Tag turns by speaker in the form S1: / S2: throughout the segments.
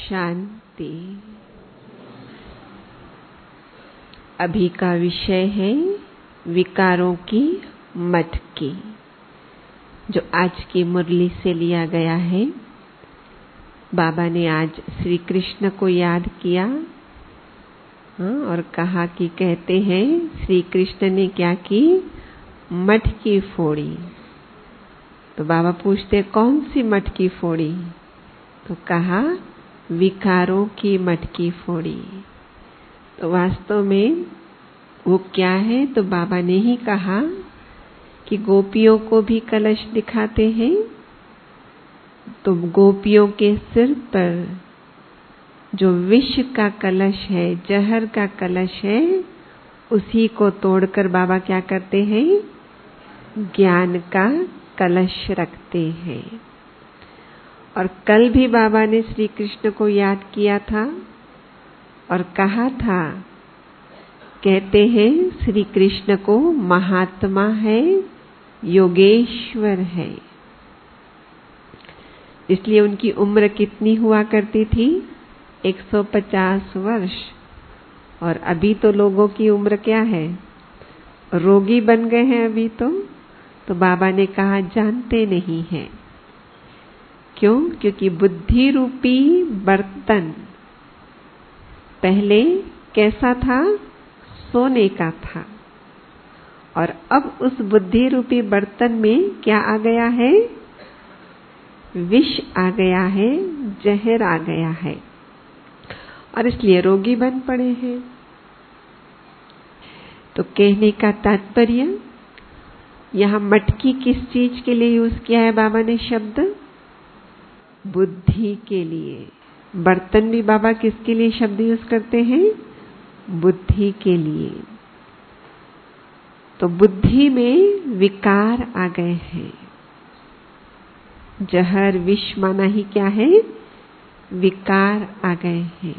S1: शांति। अभी का विषय है विकारों की मटकी, जो आज की मुरली से लिया गया है। बाबा ने आज श्री कृष्ण को याद किया और कहा कि कहते हैं श्री कृष्ण ने क्या की, मटकी फोड़ी। तो बाबा पूछते कौन सी मटकी फोड़ी, तो कहा विकारों की मटकी फोड़ी। तो वास्तव में वो क्या है, तो बाबा ने ही कहा कि गोपियों को भी कलश दिखाते हैं, तो गोपियों के सिर पर जो विष का कलश है, जहर का कलश है, उसी को तोड़कर बाबा क्या करते हैं, ज्ञान का कलश रखते हैं। और कल भी बाबा ने श्री कृष्ण को याद किया था और कहा था, कहते हैं श्री कृष्ण को महात्मा है, योगेश्वर है। इसलिए उनकी उम्र कितनी हुआ करती थी, 150 वर्ष। और अभी तो लोगों की उम्र क्या है, रोगी बन गए हैं अभी तो बाबा ने कहा जानते नहीं हैं। क्यों? क्योंकि बुद्धि रूपी बर्तन पहले कैसा था, सोने का था, और अब उस बुद्धि रूपी बर्तन में क्या आ गया है, विष आ गया है, जहर आ गया है, और इसलिए रोगी बन पड़े हैं। तो कहने का तात्पर्य, यहाँ मटकी किस चीज के लिए यूज किया है बाबा ने शब्द, बुद्धि के लिए। बर्तन भी बाबा किसके लिए शब्द यूज करते हैं, बुद्धि के लिए। तो बुद्धि में विकार आ गए हैं। जहर विष माना ही क्या है, विकार आ गए हैं।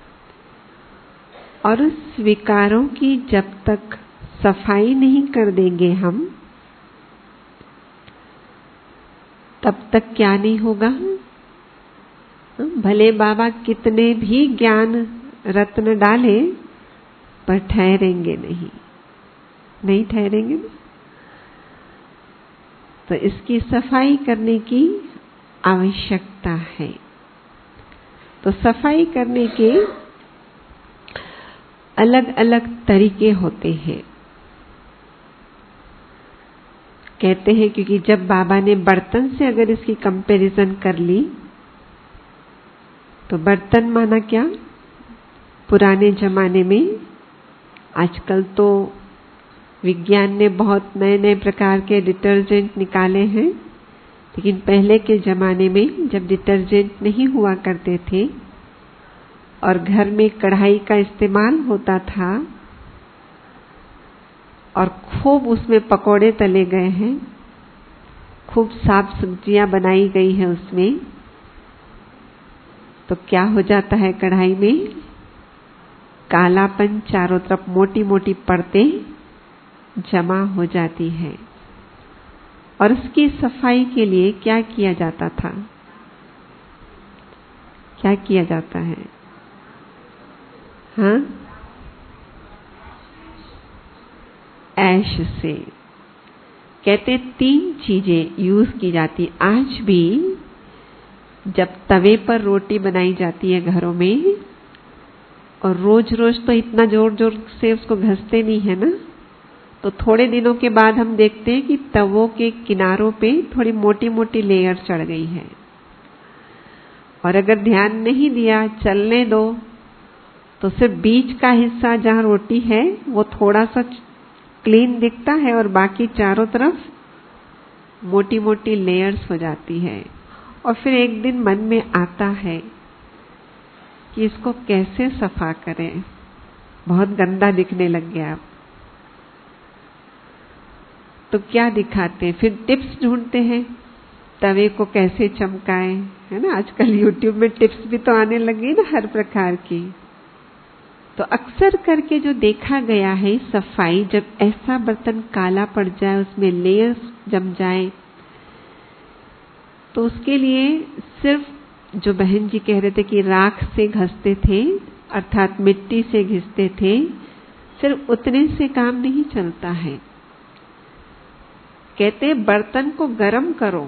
S1: और उस विकारों की जब तक सफाई नहीं कर देंगे हम, तब तक क्या नहीं होगा। भले बाबा कितने भी ज्ञान रत्न डाले, पर ठहरेंगे नहीं ठहरेंगे। तो इसकी सफाई करने की आवश्यकता है। तो सफाई करने के अलग अलग तरीके होते हैं। कहते हैं क्योंकि जब बाबा ने बर्तन से अगर इसकी कंपैरिजन कर ली, तो बर्तन माना क्या, पुराने जमाने में, आजकल तो विज्ञान ने बहुत नए नए प्रकार के डिटर्जेंट निकाले हैं, लेकिन पहले के जमाने में जब डिटर्जेंट नहीं हुआ करते थे और घर में कढ़ाई का इस्तेमाल होता था और खूब उसमें पकोड़े तले गए हैं, खूब साफ सब्जियां बनाई गई है उसमें, तो क्या हो जाता है, कढ़ाई में कालापन, चारों तरफ मोटी मोटी परतें जमा हो जाती है। और उसकी सफाई के लिए क्या किया जाता था, क्या किया जाता है, हाँ, ऐश से। कहते 3 चीजें यूज की जाती। आज भी जब तवे पर रोटी बनाई जाती है घरों में, और रोज रोज तो इतना जोर जोर से उसको घसते नहीं है ना, तो थोड़े दिनों के बाद हम देखते हैं कि तवों के किनारों पे थोड़ी मोटी मोटी लेयर चढ़ गई है। और अगर ध्यान नहीं दिया, चलने दो, तो सिर्फ बीच का हिस्सा जहाँ रोटी है वो थोड़ा सा क्लीन दिखता है, और बाकी चारों तरफ मोटी मोटी लेयर्स हो जाती है। और फिर एक दिन मन में आता है कि इसको कैसे सफा करें, बहुत गंदा दिखने लग गया अब। तो क्या दिखाते हैं, फिर टिप्स ढूंढते हैं, तवे को कैसे चमकाएं, है ना। आजकल YouTube में टिप्स भी तो आने लगी ना हर प्रकार की। तो अक्सर करके जो देखा गया है, सफाई, जब ऐसा बर्तन काला पड़ जाए, उसमें लेयर्स जम जाए, तो उसके लिए सिर्फ जो बहन जी कह रहे थे कि राख से घसते थे, अर्थात मिट्टी से घिसते थे, सिर्फ उतने से काम नहीं चलता है। कहते बर्तन को गरम करो,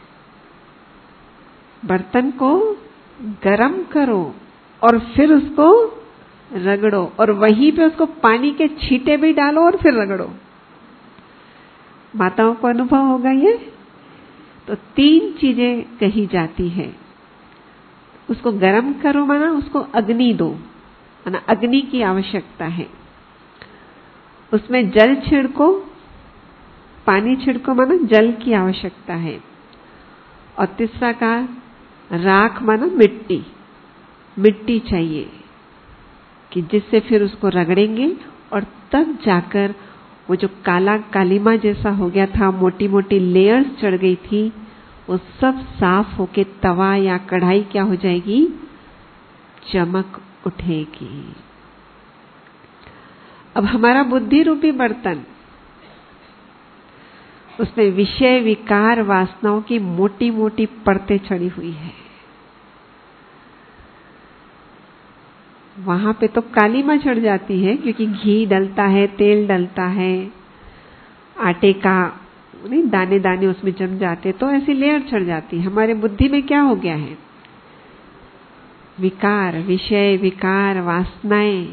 S1: बर्तन को गरम करो और फिर उसको रगड़ो, और वहीं पे उसको पानी के छींटे भी डालो और फिर रगड़ो। माताओं को अनुभव होगा ये। तो 3 चीजें कही जाती है। उसको गरम करो माना उसको अग्नि दो, माना अग्नि की आवश्यकता है। उसमें जल छिड़को, पानी छिड़को माना जल की आवश्यकता है। और तीसरा का राख माना मिट्टी, मिट्टी चाहिए कि जिससे फिर उसको रगड़ेंगे और तब जाकर वो जो काला कालीमा जैसा हो गया था, मोटी मोटी लेयर्स चढ़ गई थी, वो सब साफ होके तवा या कढ़ाई क्या हो जाएगी, चमक उठेगी। अब हमारा बुद्धि रूपी बर्तन, उसमें विषय विकार वासनाओं की मोटी मोटी परतें चढ़ी हुई है। वहां पे तो कालीमा चढ़ जाती है क्योंकि घी डलता है, तेल डलता है, आटे का नहीं दाने दाने उसमें जम जाते, तो ऐसी लेयर चढ़ जाती है। हमारे बुद्धि में क्या हो गया है, विकार, विषय विकार वासनाएं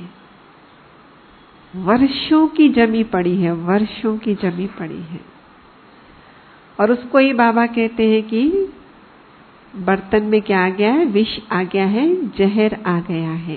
S1: वर्षों की जमी पड़ी है, वर्षों की जमी पड़ी है। और उसको ही बाबा कहते हैं कि बर्तन में क्या आ गया है, विष आ गया है, जहर आ गया है।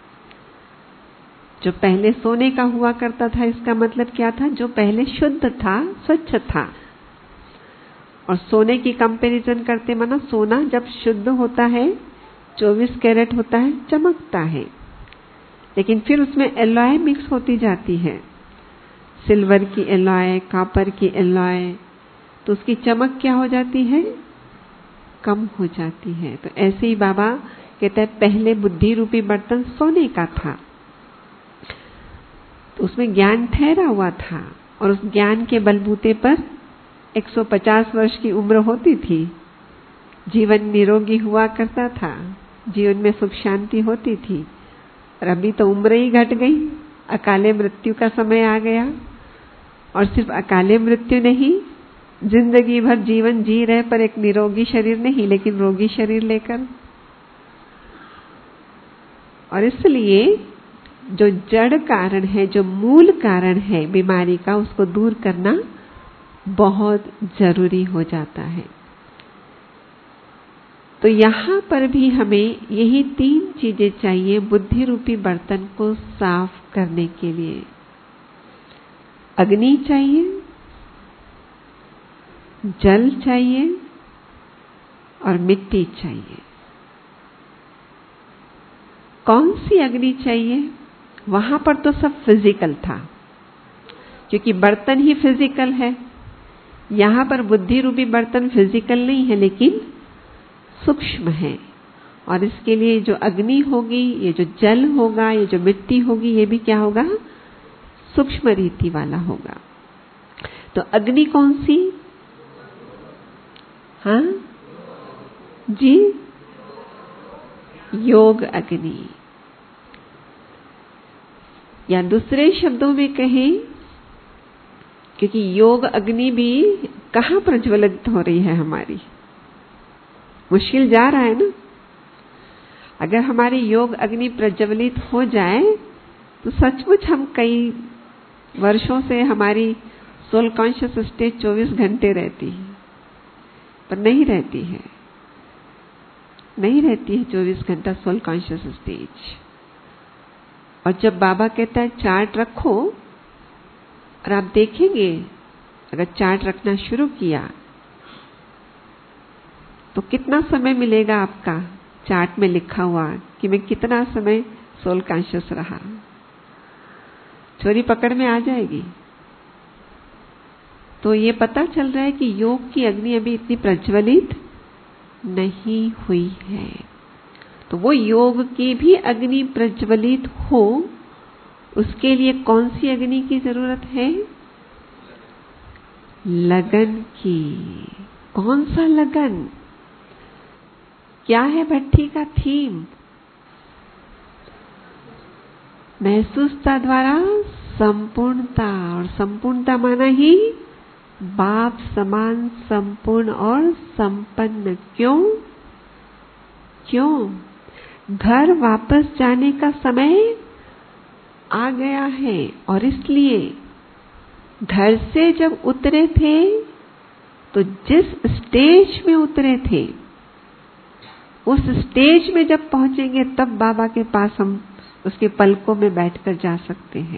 S1: जो पहले सोने का हुआ करता था, इसका मतलब क्या था, जो पहले शुद्ध था, स्वच्छ था। और सोने की कंपैरिजन करते माना सोना जब शुद्ध होता है, 24 कैरेट होता है, चमकता है। लेकिन फिर उसमें एलॉय मिक्स होती जाती है, सिल्वर की एलॉय, कॉपर की एलॉय, तो उसकी चमक क्या हो जाती है, कम हो जाती है। तो ऐसे ही बाबा कहते हैं पहले बुद्धि रूपी बर्तन सोने का था, तो उसमें ज्ञान ठहरा हुआ था और उस ज्ञान के बलबूते पर 150 वर्ष की उम्र होती थी, जीवन निरोगी हुआ करता था, जीवन में सुख शांति होती थी। और अभी तो उम्र ही घट गई, अकाले मृत्यु का समय आ गया। और सिर्फ अकाले मृत्यु नहीं, जिंदगी भर जीवन जी रहे पर एक निरोगी शरीर नहीं, लेकिन रोगी शरीर लेकर। और इसलिए जो जड़ कारण है, जो मूल कारण है बीमारी का, उसको दूर करना बहुत जरूरी हो जाता है। तो यहां पर भी हमें यही 3 चीजें चाहिए बुद्धि रूपी बर्तन को साफ करने के लिए। अग्नि चाहिए, जल चाहिए और मिट्टी चाहिए। कौन सी अग्नि चाहिए? वहां पर तो सब फिजिकल था, क्योंकि बर्तन ही फिजिकल है। यहां पर बुद्धि रूपी बर्तन फिजिकल नहीं है, लेकिन सूक्ष्म है। और इसके लिए जो अग्नि होगी, ये जो जल होगा, ये जो मिट्टी होगी, ये भी क्या होगा, सूक्ष्म रीति वाला होगा। तो अग्नि कौन सी? हाँ जी, योग अग्नि, या दूसरे शब्दों में कहें, क्योंकि योग अग्नि भी कहाँ प्रज्वलित हो रही है हमारी, मुश्किल जा रहा है ना। अगर हमारी योग अग्नि प्रज्वलित हो जाए तो सचमुच हम कई वर्षों से हमारी सोल कॉन्शियस स्टेट 24 घंटे रहती है, पर नहीं रहती है, नहीं रहती है 24 घंटा सोल कॉन्शियस स्टेज। और जब बाबा कहता है चार्ट रखो, और आप देखेंगे अगर चार्ट रखना शुरू किया तो कितना समय मिलेगा आपका चार्ट में लिखा हुआ कि मैं कितना समय सोल कॉन्शियस रहा, चोरी पकड़ में आ जाएगी। तो ये पता चल रहा है कि योग की अग्नि अभी इतनी प्रज्वलित नहीं हुई है। तो वो योग की भी अग्नि प्रज्वलित हो, उसके लिए कौन सी अग्नि की जरूरत है? लगन की। कौन सा लगन? क्या है भट्ठी का थीम? महसूसता द्वारा संपूर्णता, और संपूर्णता माना ही बाप समान संपूर्ण और संपन्न। क्यों? क्यों? घर वापस जाने का समय आ गया है, और इसलिए घर से जब उतरे थे तो जिस स्टेज में उतरे थे उस स्टेज में जब पहुंचेंगे तब बाबा के पास हम उसके पलकों में बैठकर जा सकते हैं।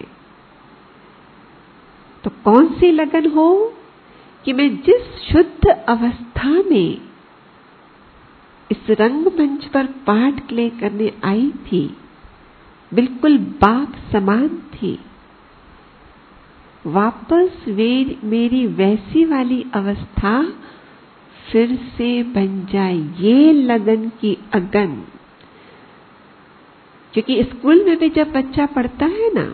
S1: तो कौन सी लगन हो कि मैं जिस शुद्ध अवस्था में इस रंगमंच पर पाठ प्ले करने आई थी, बिल्कुल बाप समान थी, वापस मेरी वैसी वाली अवस्था फिर से बन जाए, ये लगन की अगन। क्योंकि स्कूल में भी जब बच्चा पढ़ता है ना,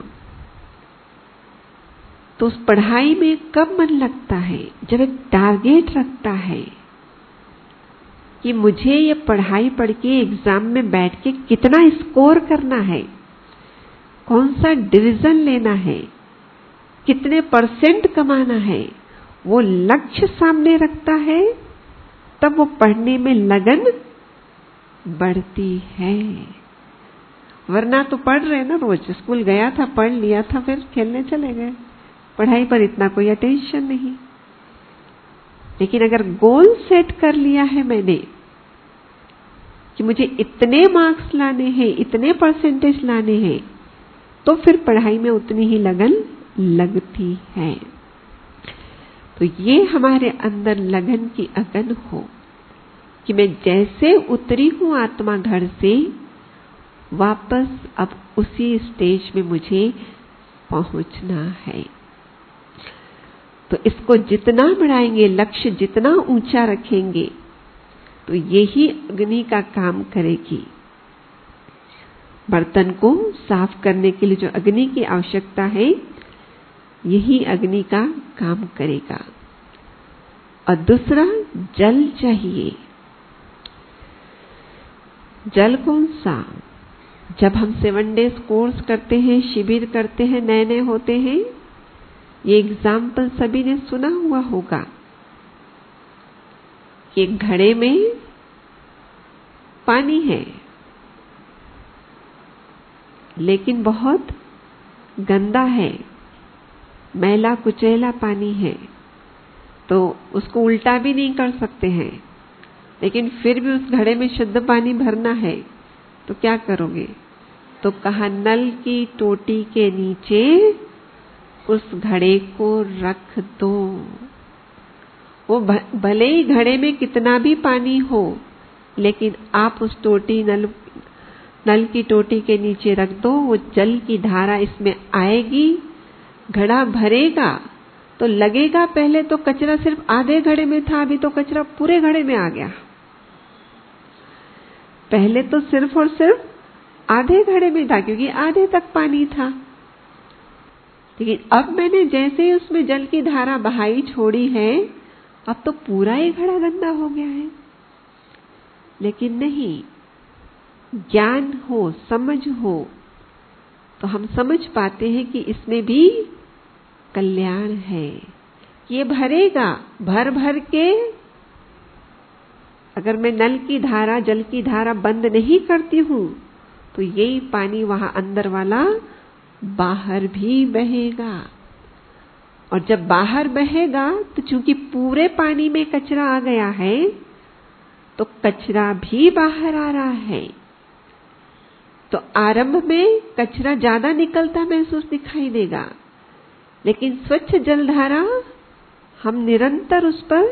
S1: तो उस पढ़ाई में कब मन लगता है? जब एक टारगेट रखता है कि मुझे ये पढ़ाई पढ़ के एग्जाम में बैठ के कितना स्कोर करना है, कौन सा डिवीजन लेना है, कितने % कमाना है, वो लक्ष्य सामने रखता है, तब वो पढ़ने में लगन बढ़ती है। वरना तो पढ़ रहे ना, रोज स्कूल गया था, पढ़ लिया था, फिर खेलने चले गए, पढ़ाई पर इतना कोई अटेंशन नहीं। लेकिन अगर गोल सेट कर लिया है मैंने कि मुझे इतने मार्क्स लाने हैं, इतने % लाने हैं, तो फिर पढ़ाई में उतनी ही लगन लगती है। तो ये हमारे अंदर लगन की अगन हो कि मैं जैसे उतरी हूं आत्मा घर से, वापस अब उसी स्टेज में मुझे पहुंचना है। तो इसको जितना बढ़ाएंगे, लक्ष्य जितना ऊंचा रखेंगे, तो यही अग्नि का काम करेगी। बर्तन को साफ करने के लिए जो अग्नि की आवश्यकता है, यही अग्नि का काम करेगा। और दूसरा, जल चाहिए। जल कौन सा? जब हम 7 डेज कोर्स करते हैं, शिविर करते हैं, नए नए होते हैं, ये एग्जाम्पल सभी ने सुना हुआ होगा कि एक घड़े में पानी है, लेकिन बहुत गंदा है, मैला कुचैला पानी है, तो उसको उल्टा भी नहीं कर सकते हैं, लेकिन फिर भी उस घड़े में शुद्ध पानी भरना है, तो क्या करोगे? तो कहा, नल की टोटी के नीचे उस घड़े को रख दो। वो भले ही घड़े में कितना भी पानी हो, लेकिन आप उस नल की टोटी के नीचे रख दो, वो जल की धारा इसमें आएगी, घड़ा भरेगा, तो लगेगा पहले तो कचरा सिर्फ आधे घड़े में था, अभी तो कचरा पूरे घड़े में आ गया। पहले तो सिर्फ और सिर्फ आधे घड़े में था, क्योंकि आधे तक पानी था। लेकिन अब मैंने जैसे ही उसमें जल की धारा बहाई छोड़ी है, अब तो पूरा ही घड़ा गंदा हो गया है। लेकिन नहीं, ज्ञान हो, समझ हो, तो हम समझ पाते हैं कि इसमें भी कल्याण है। ये भरेगा, भर भर के अगर मैं नल की धारा, जल की धारा बंद नहीं करती हूं, तो यही पानी वहां अंदर वाला बाहर भी बहेगा। और जब बाहर बहेगा, तो चूंकि पूरे पानी में कचरा आ गया है, तो कचरा भी बाहर आ रहा है। तो आरंभ में कचरा ज्यादा निकलता महसूस दिखाई देगा, लेकिन स्वच्छ जलधारा हम निरंतर उस पर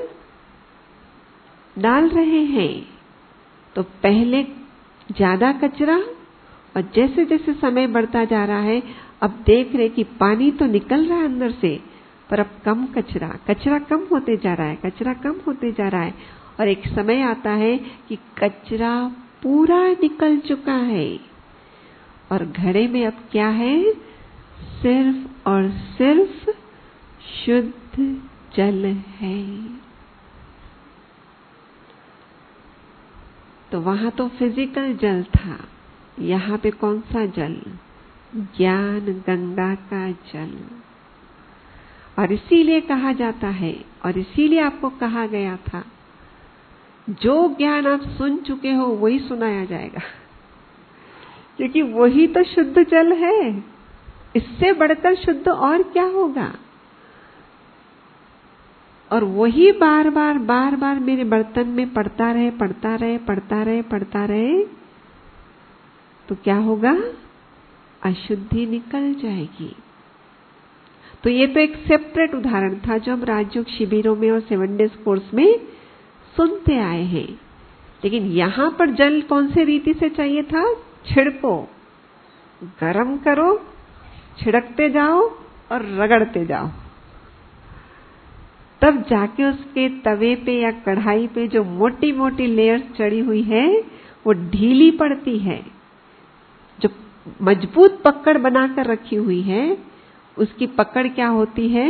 S1: डाल रहे हैं। तो पहले ज्यादा कचरा, और जैसे जैसे समय बढ़ता जा रहा है, अब देख रहे कि पानी तो निकल रहा है अंदर से, पर अब कम कचरा कम होते जा रहा है, कचरा कम होते जा रहा है। और एक समय आता है कि कचरा पूरा निकल चुका है, और घड़े में अब क्या है? सिर्फ और सिर्फ शुद्ध जल है। तो वहां तो फिजिकल जल था, यहाँ पे कौन सा जल? ज्ञान गंगा का जल। और इसीलिए कहा जाता है, और इसीलिए आपको कहा गया था, जो ज्ञान आप सुन चुके हो वही सुनाया जाएगा, क्योंकि वही तो शुद्ध जल है। इससे बढ़कर शुद्ध और क्या होगा? और वही बार बार मेरे बर्तन में पड़ता रहे, तो क्या होगा? अशुद्धि निकल जाएगी। तो ये तो एक सेपरेट उदाहरण था जो हम राजयोग शिविरों में और 7 डेज कोर्स में सुनते आए हैं। लेकिन यहां पर जल कौन से रीति से चाहिए था? छिड़को, गरम करो, छिड़कते जाओ और रगड़ते जाओ, तब जाके उसके तवे पे या कढ़ाई पे जो मोटी मोटी लेयर्स चढ़ी हुई है वो ढीली पड़ती है। जो मजबूत पकड़ बनाकर रखी हुई है उसकी पकड़ क्या होती है?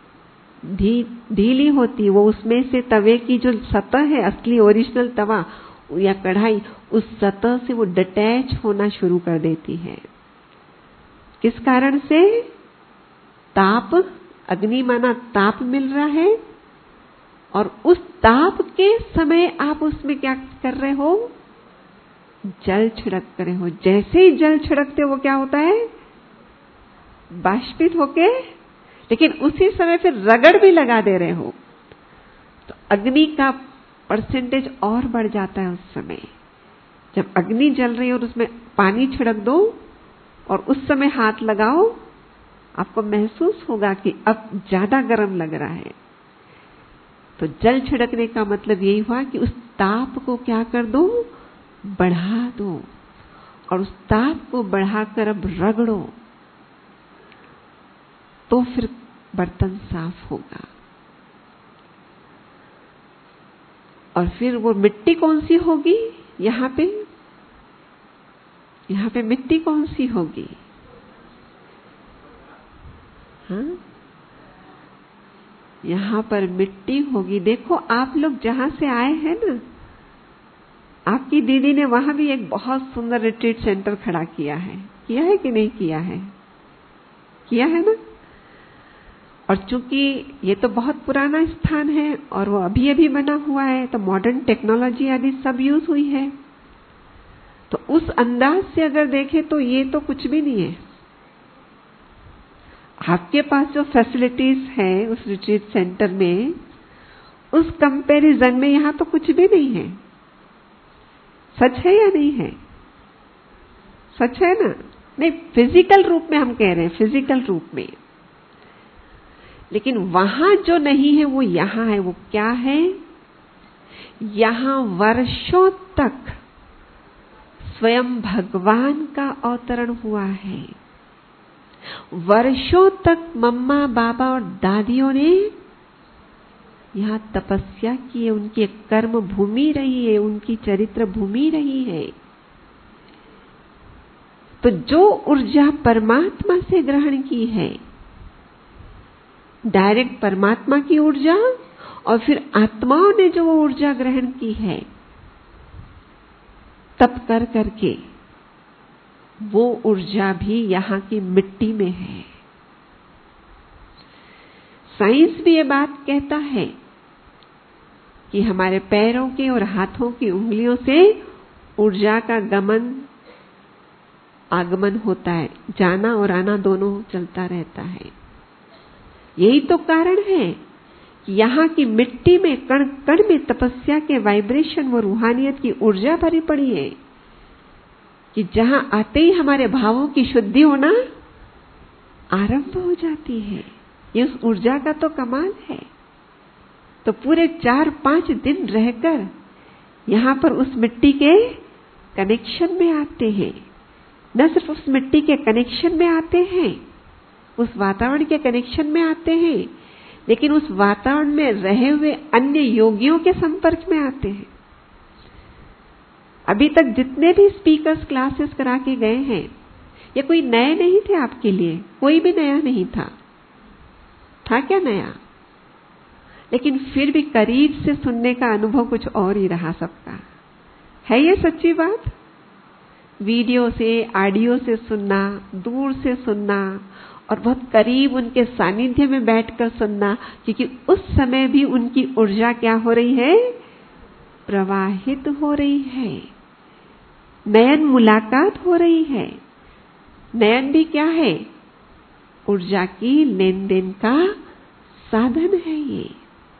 S1: ढीली होती। वो उसमें से तवे की जो सतह है, असली ओरिजिनल तवा या कढ़ाई, उस सतह से वो डिटैच होना शुरू कर देती है। किस कारण से? ताप, अग्नि माना ताप मिल रहा है, और उस ताप के समय आप उसमें क्या कर रहे हो? जल छिड़क रहे हो। जैसे ही जल छिड़कते हो वो क्या होता है? बाष्पित होके, लेकिन उसी समय फिर रगड़ भी लगा दे रहे हो, तो अग्नि का परसेंटेज और बढ़ जाता है उस समय। जब अग्नि जल रही हो और उसमें पानी छिड़क दो और उस समय हाथ लगाओ, आपको महसूस होगा कि अब ज्यादा गर्म लग रहा है। तो जल छिड़कने का मतलब यही हुआ कि उस ताप को क्या कर दो? बढ़ा दो, और उस ताप को बढ़ाकर अब रगड़ो, तो फिर बर्तन साफ होगा। और फिर वो मिट्टी कौन सी होगी? यहाँ पे मिट्टी कौन सी होगी? हाँ, यहाँ पर मिट्टी होगी। देखो आप लोग जहां से आए हैं ना, आपकी दीदी ने वहां भी एक बहुत सुंदर रिट्रीट सेंटर खड़ा किया है कि नहीं किया है? किया है ना। और चूंकि ये तो बहुत पुराना स्थान है और वो अभी अभी बना हुआ है, तो मॉडर्न टेक्नोलॉजी आदि सब यूज हुई है, तो उस अंदाज से अगर देखें तो ये तो कुछ भी नहीं है। आपके पास जो फैसिलिटीज हैं उस रिट्रीट सेंटर में, उस कंपैरिजन में यहां तो कुछ भी नहीं है। सच है या नहीं है? सच है ना? नहीं, फिजिकल रूप में हम कह रहे हैं, फिजिकल रूप में। लेकिन वहां जो नहीं है वो यहां है। वो क्या है? यहां वर्षों तक स्वयं भगवान का अवतरण हुआ है। वर्षों तक मम्मा, बाबा और दादियों ने यहां तपस्या की है। उनकी एक कर्म भूमि रही है, उनकी चरित्र भूमि रही है। तो जो ऊर्जा परमात्मा से ग्रहण की है, डायरेक्ट परमात्मा की ऊर्जा, और फिर आत्माओं ने जो ऊर्जा ग्रहण की है तप कर करके, वो ऊर्जा भी यहां की मिट्टी में है। साइंस भी ये बात कहता है कि हमारे पैरों के और हाथों की उंगलियों से ऊर्जा का आगमन होता है, जाना और आना दोनों चलता रहता है। यही तो कारण है कि यहाँ की मिट्टी में कण कण में तपस्या के वाइब्रेशन व रूहानियत की ऊर्जा भरी पड़ी है, कि जहां आते ही हमारे भावों की शुद्धि होना आरंभ हो जाती है। ये उस ऊर्जा का तो कमाल है। तो पूरे 4-5 दिन रहकर यहां पर उस मिट्टी के कनेक्शन में आते हैं। न सिर्फ उस मिट्टी के कनेक्शन में आते हैं, उस वातावरण के कनेक्शन में आते हैं, लेकिन उस वातावरण में रहे हुए अन्य योगियों के संपर्क में आते हैं। अभी तक जितने भी स्पीकर्स क्लासेस करा के गए हैं, ये कोई नए नहीं थे आपके लिए, कोई भी नया नहीं था। था क्या नया? लेकिन फिर भी करीब से सुनने का अनुभव कुछ और ही रहा सबका, है ये सच्ची बात? वीडियो से, ऑडियो से सुनना, दूर से सुनना और बहुत करीब उनके सानिध्य में बैठकर सुनना, क्योंकि उस समय भी उनकी ऊर्जा क्या हो रही है? प्रवाहित हो रही है। नयन मुलाकात हो रही है। नयन भी क्या है? ऊर्जा की लेन देन का साधन है ये।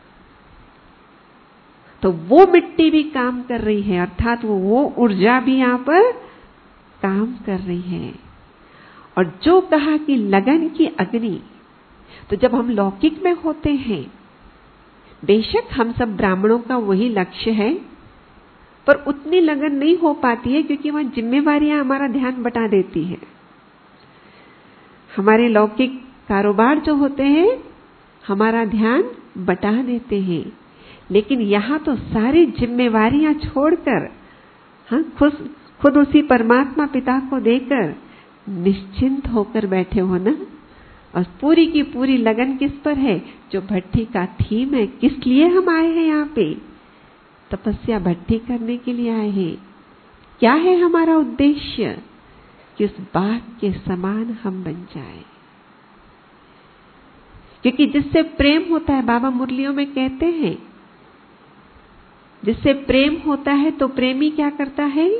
S1: तो वो मिट्टी भी काम कर रही है, अर्थात वो ऊर्जा भी यहां पर काम कर रही है। और जो कहा कि लगन की अग्नि, तो जब हम लौकिक में होते हैं, बेशक हम सब ब्राह्मणों का वही लक्ष्य है, पर उतनी लगन नहीं हो पाती है, क्योंकि वहां जिम्मेवारियां हमारा ध्यान बटा देती है। हमारे लौकिक कारोबार जो होते हैं हमारा ध्यान बटा देते हैं, लेकिन यहां तो सारी जिम्मेवारियां छोड़कर खुद उसी परमात्मा पिता को देकर निश्चिंत होकर बैठे हो ना। और पूरी की पूरी लगन किस पर है? जो भट्ठी का थीम है। किस लिए हम आए हैं यहाँ पे? तपस्या भट्ठी करने के लिए आए हैं। क्या है हमारा उद्देश्य? कि उस बाग के समान हम बन जाए। क्योंकि जिससे प्रेम होता है, बाबा मुरलियों में कहते हैं, जिससे प्रेम होता है तो प्रेमी क्या करता है?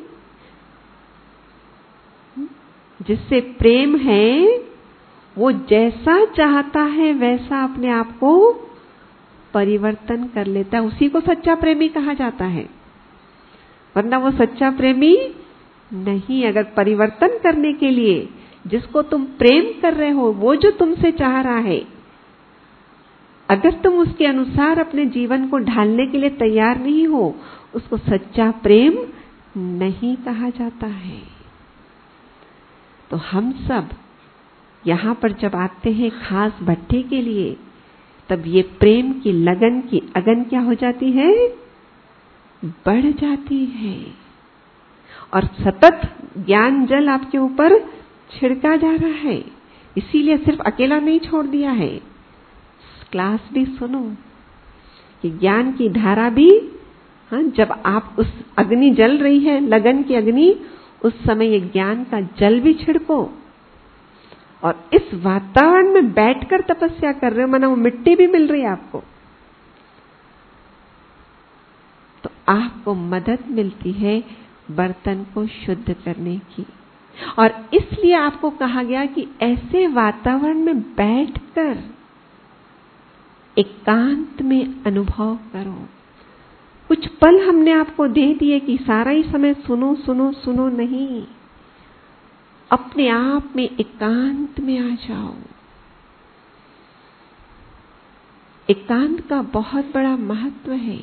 S1: जिससे प्रेम है वो जैसा चाहता है वैसा अपने आप को परिवर्तन कर लेता है। उसी को सच्चा प्रेमी कहा जाता है, वरना वो सच्चा प्रेमी नहीं। अगर परिवर्तन करने के लिए जिसको तुम प्रेम कर रहे हो, वो जो तुमसे चाह रहा है, अगर तुम उसके अनुसार अपने जीवन को ढालने के लिए तैयार नहीं हो, उसको सच्चा प्रेम नहीं कहा जाता है। तो हम सब यहां पर जब आते हैं खास भट्ठी के लिए, तब ये प्रेम की लगन की अगन क्या हो जाती है? बढ़ जाती है। और सतत ज्ञान जल आपके ऊपर छिड़का जा रहा है। इसीलिए सिर्फ अकेला नहीं छोड़ दिया है, क्लास भी सुनो कि ज्ञान की धारा भी, जब आप उस अग्नि जल रही है, लगन की अग्नि, उस समय ये ज्ञान का जल भी छिड़को। और इस वातावरण में बैठकर तपस्या कर रहे हो, माना वो मिट्टी भी मिल रही है आपको, तो आपको मदद मिलती है बर्तन को शुद्ध करने की। और इसलिए आपको कहा गया कि ऐसे वातावरण में बैठकर एकांत में अनुभव करो। कुछ पल हमने आपको दे दिए कि सारा ही समय सुनो सुनो सुनो नहीं, अपने आप में एकांत में आ जाओ। एकांत का बहुत बड़ा महत्व है,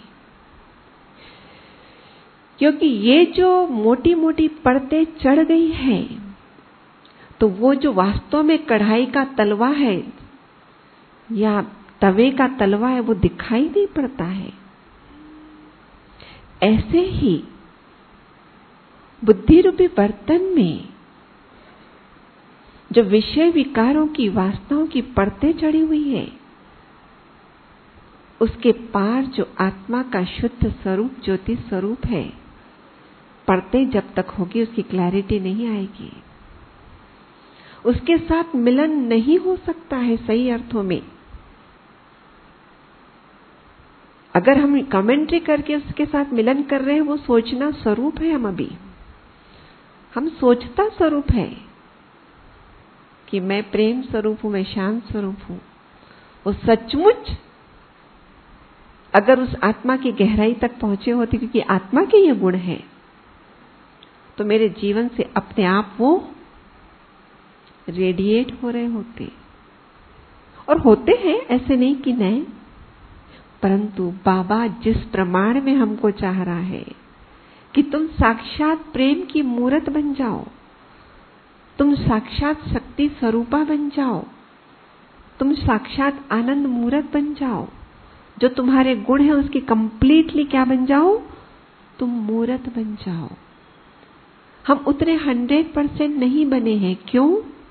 S1: क्योंकि ये जो मोटी मोटी परतें चढ़ गई है, तो वो जो वास्तव में कढ़ाई का तलवा है या तवे का तलवा है, वो दिखाई नहीं पड़ता है। ऐसे ही बुद्धि रूपी बर्तन में जो विषय विकारों की वासनाओं की परतें चढ़ी हुई है, उसके पार जो आत्मा का शुद्ध स्वरूप ज्योति स्वरूप है, परतें जब तक होगी उसकी क्लैरिटी नहीं आएगी, उसके साथ मिलन नहीं हो सकता है सही अर्थों में। अगर हम कमेंट्री करके उसके साथ मिलन कर रहे हैं, वो सोचना स्वरूप है। हम सोचता स्वरूप है कि मैं प्रेम स्वरूप हूं, मैं शांत स्वरूप हूं। वो सचमुच अगर उस आत्मा की गहराई तक पहुंचे होते, क्योंकि आत्मा के ये गुण हैं, तो मेरे जीवन से अपने आप वो रेडिएट हो रहे होते। और होते हैं, ऐसे नहीं कि नहीं, परंतु बाबा जिस प्रमाण में हमको चाह रहा है कि तुम साक्षात प्रेम की मूर्त बन जाओ, तुम साक्षात शक्ति स्वरूपा बन जाओ, तुम साक्षात आनंद मूर्त बन जाओ, जो तुम्हारे गुण है उसकी कंप्लीटली क्या बन जाओ? तुम मूर्त बन जाओ। हम उतने 100% नहीं बने हैं। क्यों?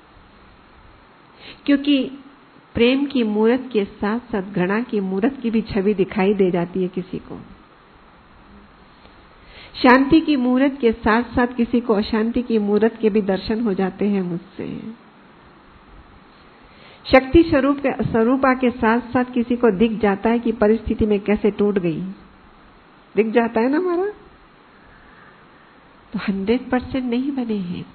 S1: क्योंकि प्रेम की मूर्त के साथ साथ घृणा की मूर्त की भी छवि दिखाई दे जाती है किसी को। शांति की मूर्त के साथ साथ किसी को अशांति की मूर्त के भी दर्शन हो जाते हैं मुझसे। शक्ति स्वरूपा के साथ साथ किसी को दिख जाता है कि परिस्थिति में कैसे टूट गई, दिख जाता है ना हमारा। तो 100% नहीं बने हैं।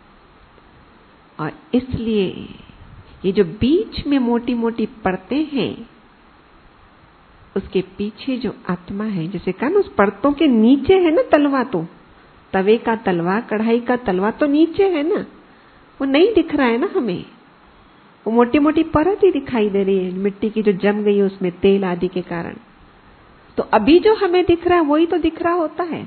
S1: और इसलिए ये जो बीच में मोटी मोटी परतें हैं, उसके पीछे जो आत्मा है, जैसे कहा ना, उस परतों के नीचे है ना तलवा। तो तवे का तलवा, कढ़ाई का तलवा तो नीचे है ना, वो नहीं दिख रहा है ना हमें। वो मोटी मोटी परत ही दिखाई दे रही है, मिट्टी की जो जम गई है उसमें तेल आदि के कारण। तो अभी जो हमें दिख रहा है वही तो दिख रहा होता है,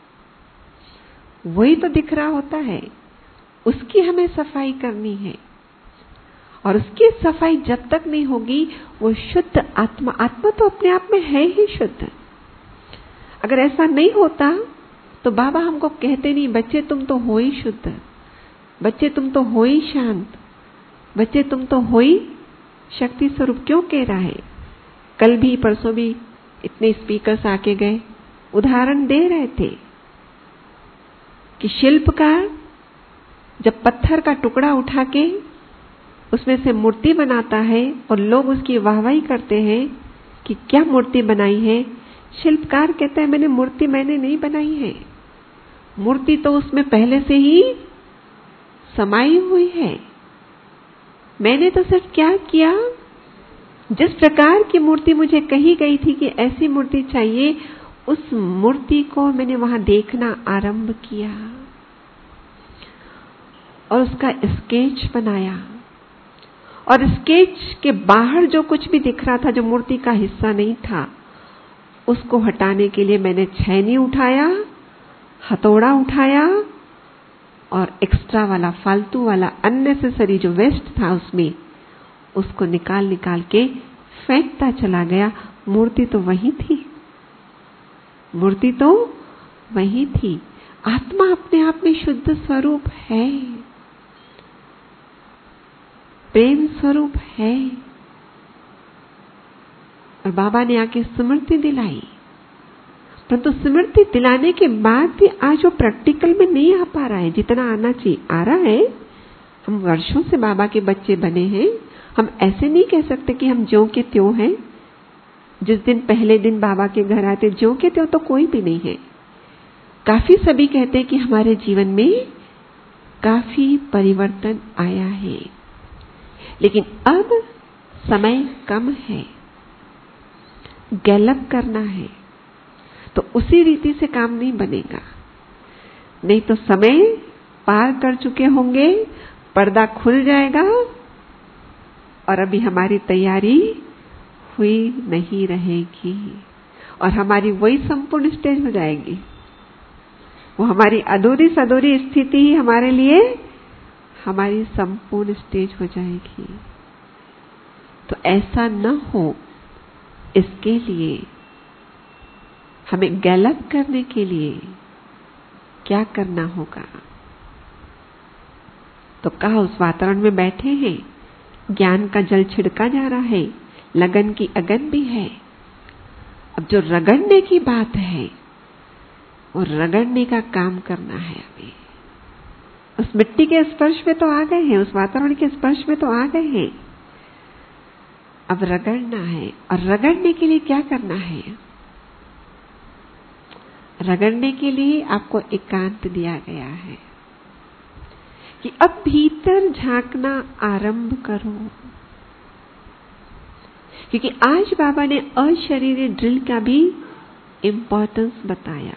S1: वही तो दिख रहा होता है। उसकी हमें सफाई करनी है। और उसकी सफाई जब तक नहीं होगी, वो शुद्ध आत्मा, आत्मा तो अपने आप में है ही शुद्ध। अगर ऐसा नहीं होता तो बाबा हमको कहते नहीं, बच्चे तुम तो हो ही शुद्ध, बच्चे तुम तो हो ही शांत, बच्चे तुम तो हो ही शक्ति स्वरूप। क्यों कह रहा है? कल भी परसों भी इतने स्पीकर्स आके गए, उदाहरण दे रहे थे कि शिल्पकार जब पत्थर का टुकड़ा उठा के उसमें से मूर्ति बनाता है और लोग उसकी वाहवाही करते हैं कि क्या मूर्ति बनाई है, शिल्पकार कहता है मैंने नहीं बनाई है, मूर्ति तो उसमें पहले से ही समाई हुई है। मैंने तो सिर्फ क्या किया, जिस प्रकार की मूर्ति मुझे कही गई थी कि ऐसी मूर्ति चाहिए, उस मूर्ति को मैंने वहां देखना आरंभ किया और उसका स्केच बनाया। और स्केच के बाहर जो कुछ भी दिख रहा था, जो मूर्ति का हिस्सा नहीं था, उसको हटाने के लिए मैंने छेनी उठाया, हथौड़ा उठाया और एक्स्ट्रा वाला, फालतू वाला, अननेसेसरी जो वेस्ट था उसमें, उसको निकाल के फेंकता चला गया। मूर्ति तो वही थी, मूर्ति तो वही थी। आत्मा अपने आप में शुद्ध स्वरूप है, प्रेम स्वरूप है। और बाबा ने आके स्मृति दिलाई, परंतु स्मृति दिलाने के बाद भी आज वो प्रैक्टिकल में नहीं आ पा रहा है जितना आना चाहिए। आ रहा है, हम वर्षों से बाबा के बच्चे बने हैं, हम ऐसे नहीं कह सकते कि हम ज्यों के त्यों हैं। जिस दिन पहले दिन बाबा के घर आते ज्यों के त्यों तो कोई भी नहीं है। काफी सभी कहते हैं कि हमारे जीवन में काफी परिवर्तन आया है, लेकिन अब समय कम है, गैलअप करना है। तो उसी रीति से काम नहीं बनेगा, नहीं तो समय पार कर चुके होंगे, पर्दा खुल जाएगा और अभी हमारी तैयारी हुई नहीं रहेगी और हमारी वही संपूर्ण स्टेज हो जाएगी। वो हमारी अधूरी सधूरी स्थिति ही हमारे लिए हमारी संपूर्ण स्टेज हो जाएगी। तो ऐसा न हो, इसके लिए हमें गैलअप करने के लिए क्या करना होगा? तो कहा, उस वातावरण में बैठे हैं, ज्ञान का जल छिड़का जा रहा है, लगन की अगन भी है। अब जो रगड़ने की बात है, वो रगड़ने का काम करना है। अभी उस मिट्टी के स्पर्श में तो आ गए हैं, उस वातावरण के स्पर्श में तो आ गए हैं, अब रगड़ना है। और रगड़ने के लिए क्या करना है? रगड़ने के लिए आपको एकांत दिया गया है कि अब भीतर झांकना आरंभ करो। क्योंकि आज बाबा ने अशरीरी ड्रिल का भी इंपॉर्टेंस बताया,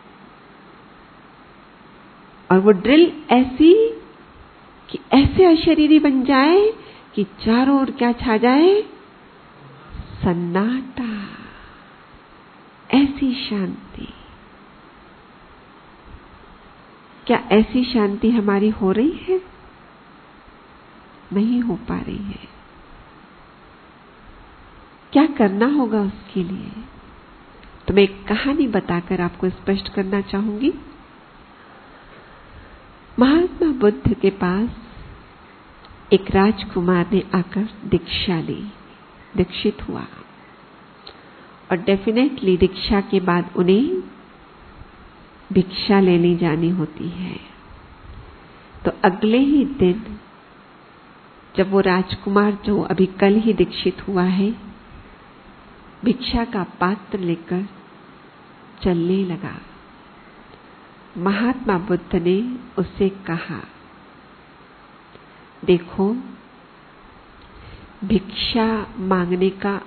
S1: और वो ड्रिल ऐसी कि ऐसे अशरीरी बन जाए कि चारों ओर क्या छा जाए? सन्नाटा, ऐसी शांति। क्या ऐसी शांति हमारी हो रही है? नहीं हो पा रही है। क्या करना होगा उसके लिए? तो मैं एक कहानी बताकर आपको स्पष्ट करना चाहूंगी। महात्मा बुद्ध के पास एक राजकुमार ने आकर दीक्षा ली, दीक्षित हुआ, और डेफिनेटली दीक्षा के बाद उन्हें भिक्षा लेने जानी होती है। तो अगले ही दिन जब वो राजकुमार जो अभी कल ही दीक्षित हुआ है भिक्षा का पात्र लेकर चलने लगा, महात्मा बुद्ध ने उससे कहा, देखो भिक्षा मांगने का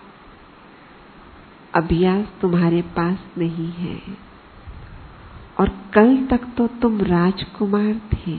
S1: अभ्यास तुम्हारे पास नहीं है और कल तक तो तुम राजकुमार थे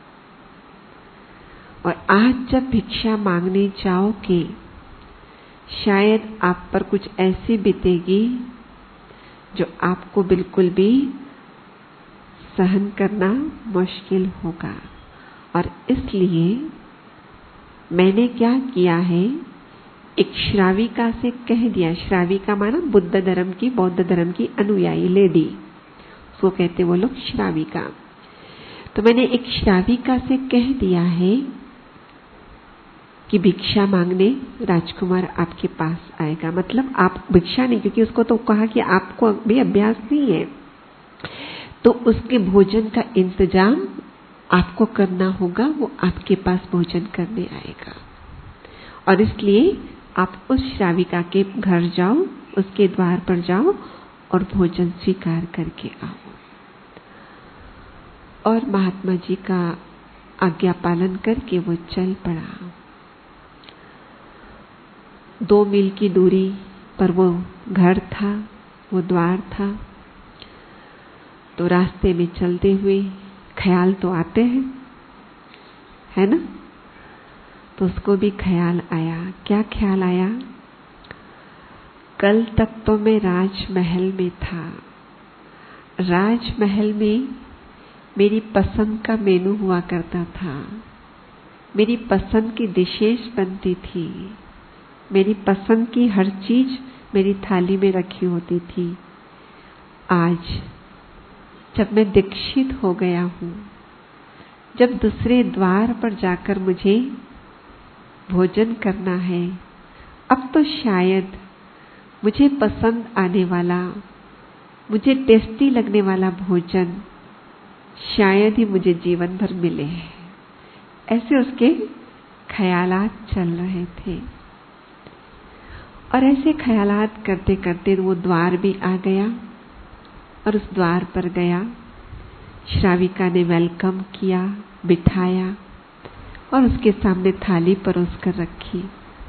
S1: और आज जब भिक्षा मांगने जाओगे शायद आप पर कुछ ऐसी बीतेगी जो आपको बिल्कुल भी सहन करना मुश्किल होगा। और इसलिए मैंने क्या किया है, एक श्राविका से कह दिया। श्राविका माना बुद्ध धर्म की, बौद्ध धर्म की अनुयायी लेडी, उसको कहते वो लोग श्राविका। तो मैंने एक श्राविका से कह दिया है कि भिक्षा मांगने राजकुमार आपके पास आएगा। मतलब आप भिक्षा नहीं, क्योंकि उसको तो कहा कि आपको भी अभ्यास नहीं है, तो उसके भोजन का इंतजाम आपको करना होगा। वो आपके पास भोजन करने आएगा और इसलिए आप उस श्राविका के घर जाओ, उसके द्वार पर जाओ और भोजन स्वीकार करके आओ। और महात्मा जी का आज्ञा पालन करके वो चल पड़ा। 2 मील की दूरी पर वो घर था, वो द्वार था। तो रास्ते में चलते हुए ख्याल तो आते हैं, है ना? तो उसको भी ख्याल आया। क्या ख्याल आया? कल तक तो मैं राजमहल में था। राजमहल में मेरी पसंद का मेनू हुआ करता था, मेरी पसंद की डिशेस बनती थी, मेरी पसंद की हर चीज मेरी थाली में रखी होती थी। आज जब मैं दीक्षित हो गया हूँ, जब दूसरे द्वार पर जाकर मुझे भोजन करना है, अब तो शायद मुझे पसंद आने वाला, मुझे टेस्टी लगने वाला भोजन शायद ही मुझे जीवन भर मिले। ऐसे उसके ख्यालात चल रहे थे और ऐसे ख्यालात करते करते वो द्वार भी आ गया और उस द्वार पर गया। श्राविका ने वेलकम किया, बिठाया और उसके सामने थाली परोस कर रखी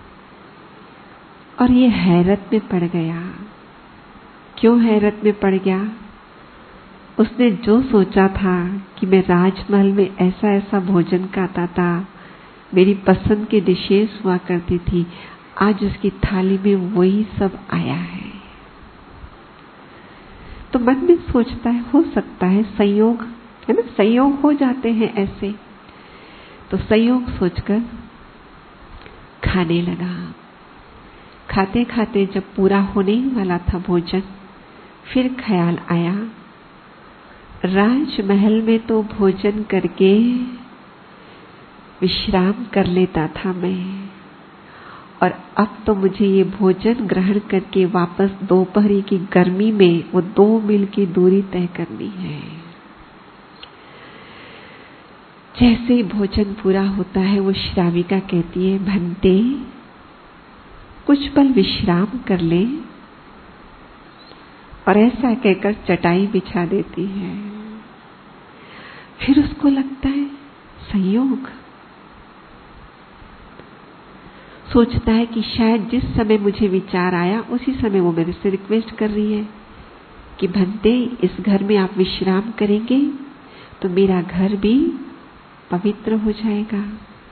S1: और ये हैरत में पड़ गया। क्यों हैरत में पड़ गया? उसने जो सोचा था कि मैं राजमहल में ऐसा ऐसा भोजन खाता था, मेरी पसंद की डिशेस हुआ करती थी, आज उसकी थाली में वही सब आया है। तो मन में सोचता है, हो सकता है संयोग, है ना, संयोग हो जाते हैं ऐसे। तो संयोग सोचकर खाने लगा। खाते खाते जब पूरा होने वाला था भोजन, फिर ख्याल आया, राजमहल में तो भोजन करके विश्राम कर लेता था मैं, और अब तो मुझे ये भोजन ग्रहण करके वापस दोपहरी की गर्मी में वो 2 मील की दूरी तय करनी है। जैसे ही भोजन पूरा होता है, वो श्राविका कहती है, भंते कुछ पल विश्राम कर ले, और ऐसा कहकर चटाई बिछा देती है। फिर उसको लगता है संयोग, सोचता है कि शायद जिस समय मुझे विचार आया उसी समय वो मेरे से रिक्वेस्ट कर रही है कि भंते इस घर में आप विश्राम करेंगे तो मेरा घर भी पवित्र हो जाएगा,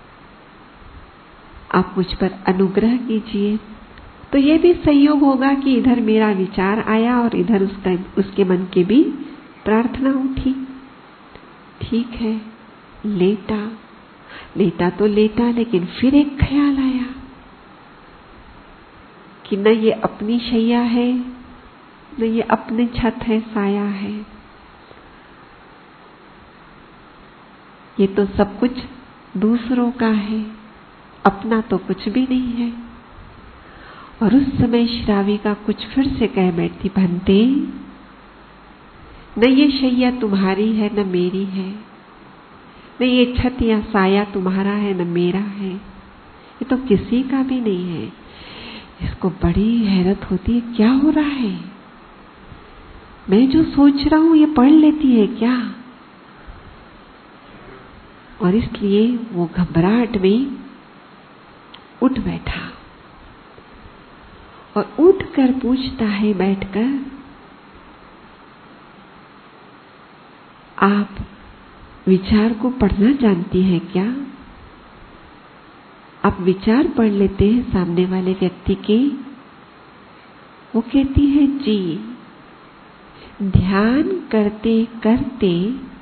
S1: आप मुझ पर अनुग्रह कीजिए। तो ये भी संयोग होगा कि इधर मेरा विचार आया और इधर उसके मन की भी प्रार्थना उठी। ठीक है, लेटा तो लेटा, लेकिन फिर एक ख्याल आया कि न ये अपनी शैया है, न ये अपनी छत है, साया है, ये तो सब कुछ दूसरों का है, अपना तो कुछ भी नहीं है। और उस समय श्राविका कुछ फिर से कह बैठती, भंते न ये शैया तुम्हारी है न मेरी है, न ये छत या साया तुम्हारा है न मेरा है, ये तो किसी का भी नहीं है। इसको बड़ी हैरत होती है, क्या हो रहा है, मैं जो सोच रहा हूं ये पढ़ लेती है क्या? और इसलिए वो घबराहट में उठ बैठा और उठकर पूछता है बैठकर, आप विचार को पढ़ना जानती हैं क्या? आप विचार पढ़ लेते हैं सामने वाले व्यक्ति के? वो कहती है जी, ध्यान करते करते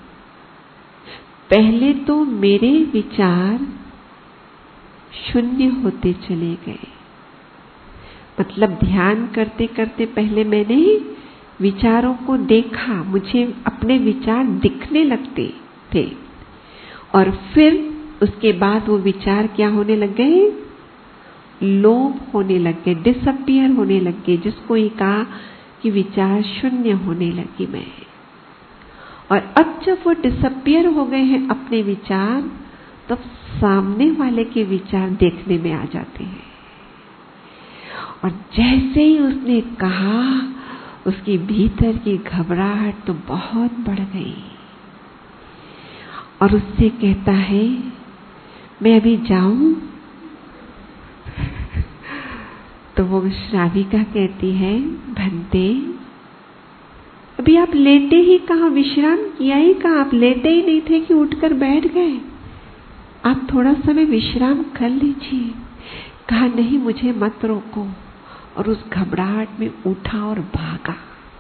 S1: पहले तो मेरे विचार शून्य होते चले गए। मतलब ध्यान करते करते पहले मैंने विचारों को देखा, मुझे अपने विचार दिखने लगते थे, और फिर उसके बाद वो विचार क्या होने लग गए? लोप होने लग गए, डिसअपियर होने लग गए, जिसको ये कहा कि विचार शून्य होने लगी मैं। और अब जब वो डिसअपियर हो गए हैं अपने विचार, तब सामने वाले के विचार देखने में आ जाते हैं। और जैसे ही उसने कहा, उसकी भीतर की घबराहट तो बहुत बढ़ गई और उससे कहता है, मैं अभी जाऊं? तो वो श्राविका कहती है, भंते अभी आप लेटे ही कहाँ, विश्राम किया ही कहाँ, आप लेटे ही नहीं थे कि उठकर बैठ गए, आप थोड़ा समय विश्राम कर लीजिए। कहा नहीं, मुझे मत रोको। और उस घबराहट में उठा और भागा,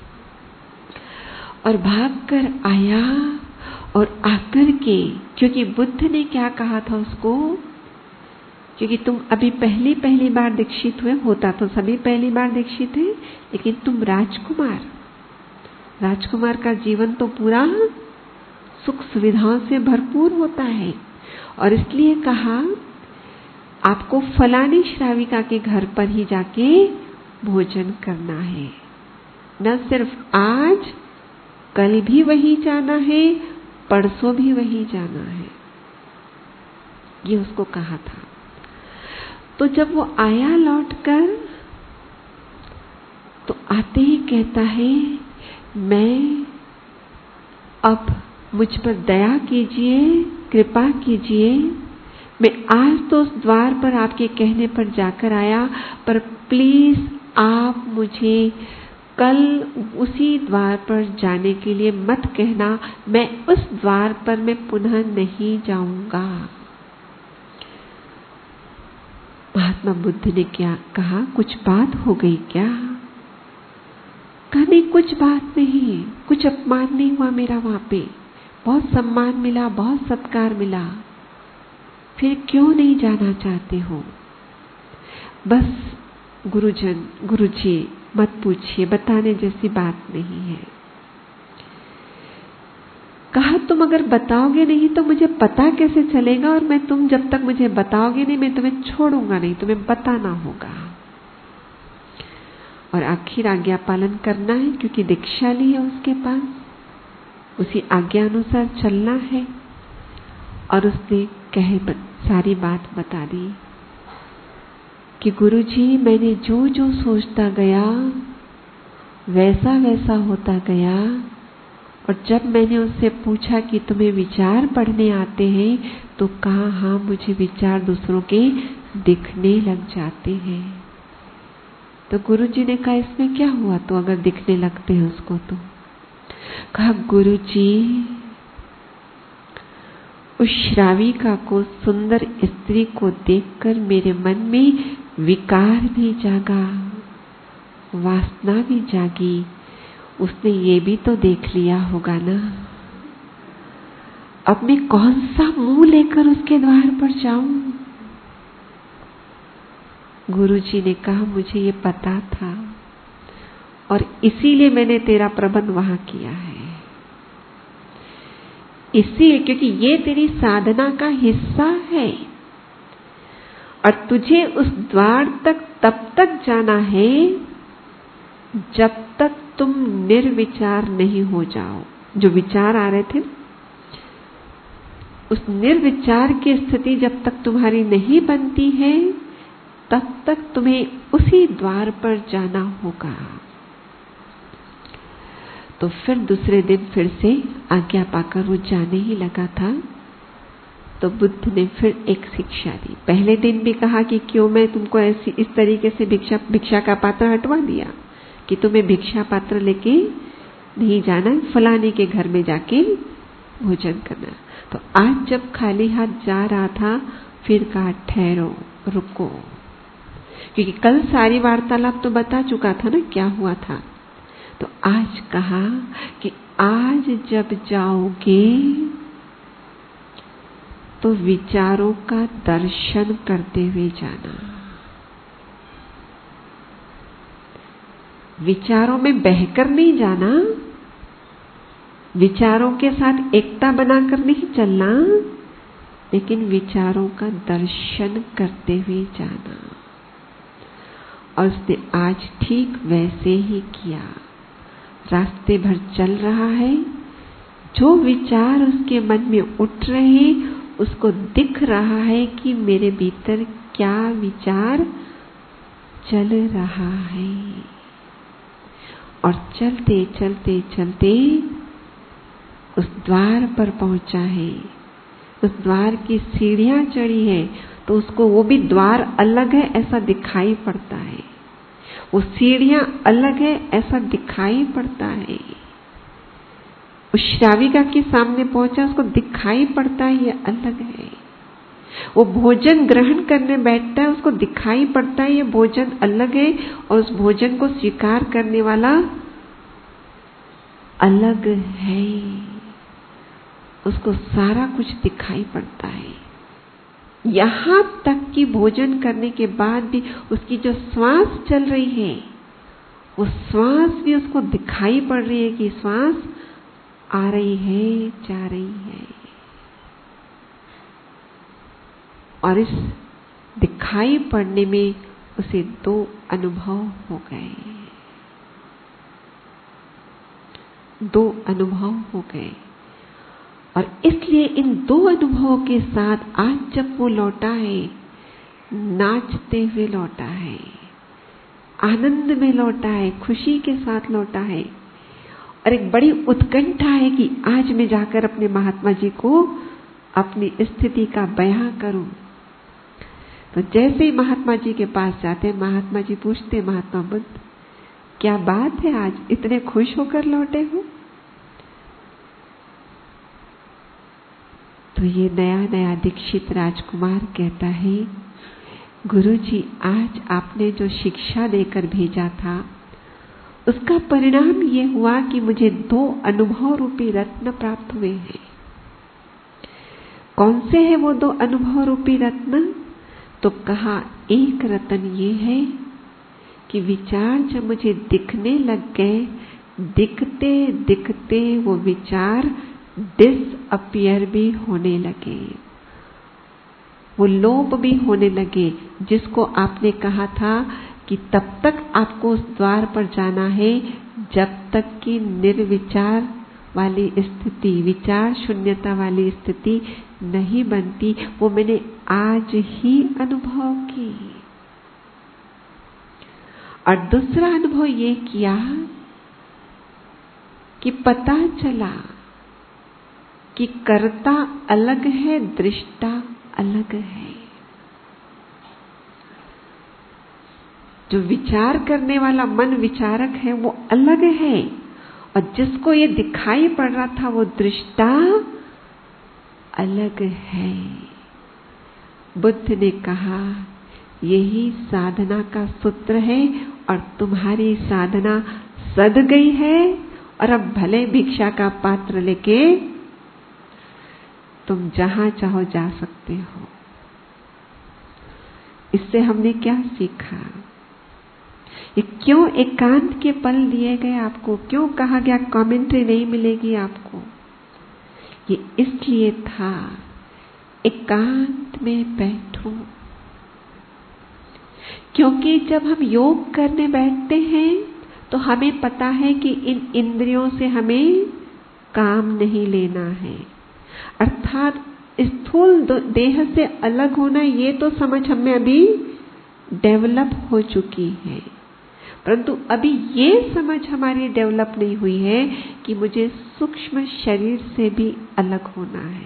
S1: और भागकर आया, और आकर के, क्योंकि बुद्ध ने क्या कहा था उसको, क्योंकि तुम अभी पहली बार दीक्षित हुए, होता तो सभी पहली बार दीक्षित है, लेकिन तुम राजकुमार का जीवन तो पूरा सुख सुविधाओं से भरपूर होता है। और इसलिए कहा, आपको फलानी श्राविका के घर पर ही जाके भोजन करना है, न सिर्फ आज, कल भी वही जाना है, परसों भी वही जाना है, ये उसको कहा था। तो जब वो आया लौटकर, तो आते ही कहता है, मैं अब मुझ पर दया कीजिए, कृपा कीजिए, मैं आज तो उस द्वार पर आपके कहने पर जाकर आया, पर प्लीज आप मुझे कल उसी द्वार पर जाने के लिए मत कहना, मैं उस द्वार पर मैं पुनः नहीं जाऊंगा। महात्मा बुद्ध ने क्या कहा, कुछ बात हो गई क्या? कहा नहीं, कुछ बात नहीं, कुछ अपमान नहीं हुआ मेरा, वहां पे बहुत सम्मान मिला, बहुत सत्कार मिला, फिर क्यों नहीं जाना चाहते हो? बस गुरुजी मत पूछिए, बताने जैसी बात नहीं है। कहा, तुम अगर बताओगे नहीं तो मुझे पता कैसे चलेगा, और मैं, तुम जब तक मुझे बताओगे नहीं, मैं तुम्हें छोड़ूंगा नहीं, तुम्हें बताना होगा। और आखिर आज्ञा पालन करना है, क्योंकि दीक्षा ली है उसके पास, उसी आज्ञा अनुसार चलना है। और उसने सारी बात बता दी कि गुरुजी, मैंने जो जो सोचता गया वैसा वैसा होता गया, और जब मैंने उससे पूछा कि तुम्हें विचार पढ़ने आते हैं, तो कहा हाँ, मुझे विचार दूसरों के दिखने लग जाते हैं। तो गुरुजी ने कहा, इसमें क्या हुआ, तो अगर दिखने लगते हैं उसको तो? कहा, गुरुजी, उस श्राविका को, सुंदर स्त्री को देखकर मेरे मन में विकार भी जागा, वासना भी जागी, उसने ये भी तो देख लिया होगा ना, अब मैं कौन सा मुंह लेकर उसके द्वार पर जाऊं? गुरुजी ने कहा, मुझे ये पता था, और इसीलिए मैंने तेरा प्रबंध वहां किया है, इसीलिए क्योंकि ये तेरी साधना का हिस्सा है, और तुझे उस द्वार तक तब तक जाना है जब तक तुम निर्विचार नहीं हो जाओ, जो विचार आ रहे थे, उस निर्विचार की स्थिति जब तक तुम्हारी नहीं बनती है, तब तक तुम्हें उसी द्वार पर जाना होगा। तो फिर दूसरे दिन फिर से आज्ञा पाकर वो जाने ही लगा था। तो बुद्ध ने फिर एक शिक्षा दी। पहले दिन भी कहा कि क्यों मैं तुमको ऐसी इस तरीके से भिक्षा का पात्र हटवा दिया कि तुम्हें भिक्षा पात्र लेके नहीं जाना, फलाने के घर में जाके भोजन करना। तो आज जब खाली हाथ जा रहा था, फिर कहा ठहरो, रुको, क्योंकि कल सारी वार्तालाप तो बता चुका था ना क्या हुआ था। तो आज कहा कि आज जब जाओगे तो विचारों का दर्शन करते हुए जाना। विचारों में बहकर नहीं जाना, विचारों के साथ एकता बनाकर नहीं चलना, लेकिन विचारों का दर्शन करते हुए जाना। और उसने आज ठीक वैसे ही किया। रास्ते भर चल रहा है, जो विचार उसके मन में उठ रहे हैं, उसको दिख रहा है कि मेरे भीतर क्या विचार चल रहा है। और चलते चलते चलते उस द्वार पर पहुंचा है। उस द्वार की सीढ़ियां चढ़ी है, तो उसको वो भी द्वार अलग है ऐसा दिखाई पड़ता है, वो सीढ़ियां अलग है ऐसा दिखाई पड़ता है। उस श्राविका के सामने पहुंचा, उसको दिखाई पड़ता है ये अलग है। वो भोजन ग्रहण करने बैठता है, उसको दिखाई पड़ता है ये भोजन अलग है, और उस भोजन को स्वीकार करने वाला अलग है। उसको सारा कुछ दिखाई पड़ता है। यहां तक कि भोजन करने के बाद भी उसकी जो श्वास चल रही है, वो श्वास भी उसको दिखाई पड़ रही है कि श्वास आ रही है, जा रही है। और इस दिखाई पड़ने में उसे दो अनुभव हो गए, दो अनुभव हो गए। और इसलिए इन दो अनुभवों के साथ आज जब वो लौटा है, नाचते हुए लौटा है, आनंद में लौटा है, खुशी के साथ लौटा है, और एक बड़ी उत्कंठा है कि आज मैं जाकर अपने महात्मा जी को अपनी स्थिति का बयां करूं। तो जैसे ही महात्मा जी के पास जाते, महात्मा जी पूछते, महात्मा बुद्ध क्या बात है, आज इतने खुश होकर लौटे हो? तो ये नया नया दीक्षित राजकुमार कहता है, गुरुजी आज आपने जो शिक्षा देकर भेजा था, उसका परिणाम ये हुआ कि मुझे दो अनुभव रूपी रत्न प्राप्त हुए हैं। कौन से हैं वो दो अनुभव रूपी रत्न? तो कहा एक रत्न ये है कि विचार जब मुझे दिखने लग गए, दिखते दिखते वो विचार डिसअपियर भी होने लगे, वो लोप भी होने लगे। जिसको आपने कहा था कि तब तक आपको उस द्वार पर जाना है जब तक कि निर्विचार वाली स्थिति, विचार शून्यता वाली स्थिति नहीं बनती, वो मैंने आज ही अनुभव की। और दूसरा अनुभव ये किया कि पता चला कि कर्ता अलग है, दृष्टा अलग है। जो विचार करने वाला मन विचारक है वो अलग है, और जिसको ये दिखाई पड़ रहा था वो दृष्टा अलग है। बुद्ध ने कहा यही साधना का सूत्र है, और तुम्हारी साधना सध गई है, और अब भले भिक्षा का पात्र लेके तुम जहां चाहो जा सकते हो। इससे हमने क्या सीखा? ये क्यों एकांत के पल दिए गए आपको? क्यों कहा गया कमेंट्री नहीं मिलेगी आपको? ये इसलिए था एकांत में बैठो, क्योंकि जब हम योग करने बैठते हैं तो हमें पता है कि इन इंद्रियों से हमें काम नहीं लेना है, अर्थात स्थूल देह से अलग होना, ये तो समझ हमें अभी डेवलप हो चुकी है, परंतु अभी ये समझ हमारी डेवलप नहीं हुई है कि मुझे सूक्ष्म शरीर से भी अलग होना है।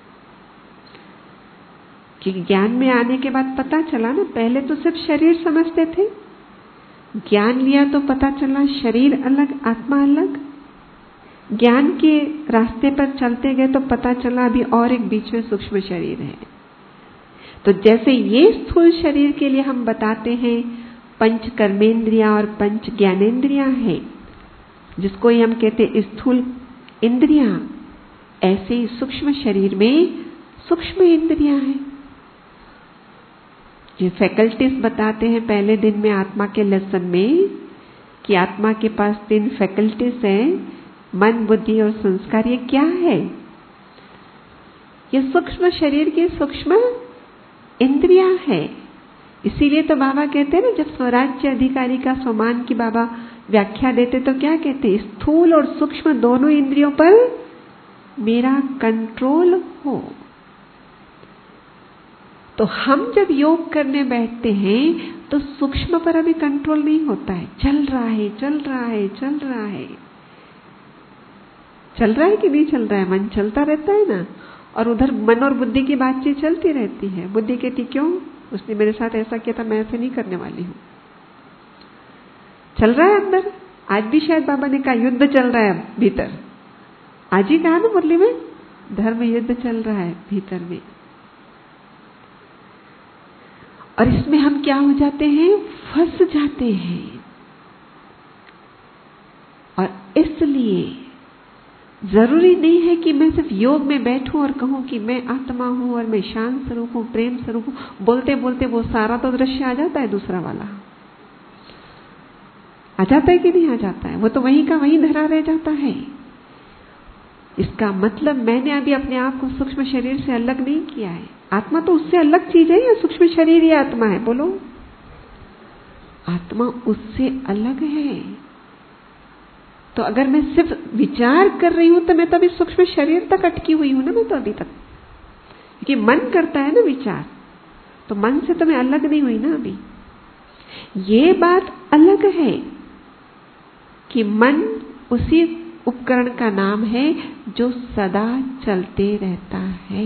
S1: कि ज्ञान में आने के बाद पता चला ना, पहले तो सिर्फ शरीर समझते थे, ज्ञान लिया तो पता चला शरीर अलग आत्मा अलग। ज्ञान के रास्ते पर चलते गए तो पता चला अभी और एक बीच में सूक्ष्म शरीर है। तो जैसे ये स्थूल शरीर के लिए हम बताते हैं पंच कर्मेंद्रियां और पंच ज्ञानेंद्रियां हैं, जिसको ही हम कहते हैं स्थूल इंद्रियां, ऐसे ही सूक्ष्म शरीर में सूक्ष्म इंद्रियां हैं। ये फैकल्टीज बताते हैं पहले दिन में आत्मा के लेसन में कि आत्मा के पास 3 फैकल्टीज हैं, मन, बुद्धि और संस्कार। ये क्या है? ये सूक्ष्म शरीर की सूक्ष्म इंद्रियां है। इसीलिए तो बाबा कहते हैं ना, जब स्वराज्य अधिकारी का स्वमान की बाबा व्याख्या देते तो क्या कहते? स्थूल और सूक्ष्म दोनों इंद्रियों पर मेरा कंट्रोल हो। तो हम जब योग करने बैठते हैं तो सूक्ष्म पर अभी कंट्रोल नहीं होता है, चल रहा है, चल रहा है, चल रहा है। चल रहा है कि नहीं चल रहा है? मन चलता रहता है ना, और उधर मन और बुद्धि की बातचीत चलती रहती है। बुद्धि कहती क्यों, उसने मेरे साथ ऐसा किया था, मैं ऐसे नहीं करने वाली हूं। चल रहा है अंदर। आज भी शायद बाबा ने कहा युद्ध चल रहा है भीतर, आज ही कहा ना मुरली में, धर्म युद्ध चल रहा है भीतर में। और इसमें हम क्या हो जाते हैं? फंस जाते हैं। और इसलिए जरूरी नहीं है कि मैं सिर्फ योग में बैठूं और कहूं कि मैं आत्मा हूं और मैं शांत स्वरूप हूं, प्रेम स्वरूप हूं। बोलते बोलते वो सारा तो दृश्य आ जाता है, दूसरा वाला आ जाता है कि नहीं आ जाता है? वो तो वहीं का वहीं धरा रह जाता है। इसका मतलब मैंने अभी अपने आप को सूक्ष्म शरीर से अलग नहीं किया है। आत्मा तो उससे अलग चीज है या सूक्ष्म शरीर ही आत्मा है? बोलो। आत्मा उससे अलग है। तो अगर मैं सिर्फ विचार कर रही हूं तो मैं तो अभी सूक्ष्म शरीर तक अटकी हुई हूं ना, मैं तो अभी तक, क्योंकि मन करता है ना विचार, तो मन से तो मैं अलग नहीं हुई ना अभी। ये बात अलग है कि मन उसी उपकरण का नाम है जो सदा चलते रहता है।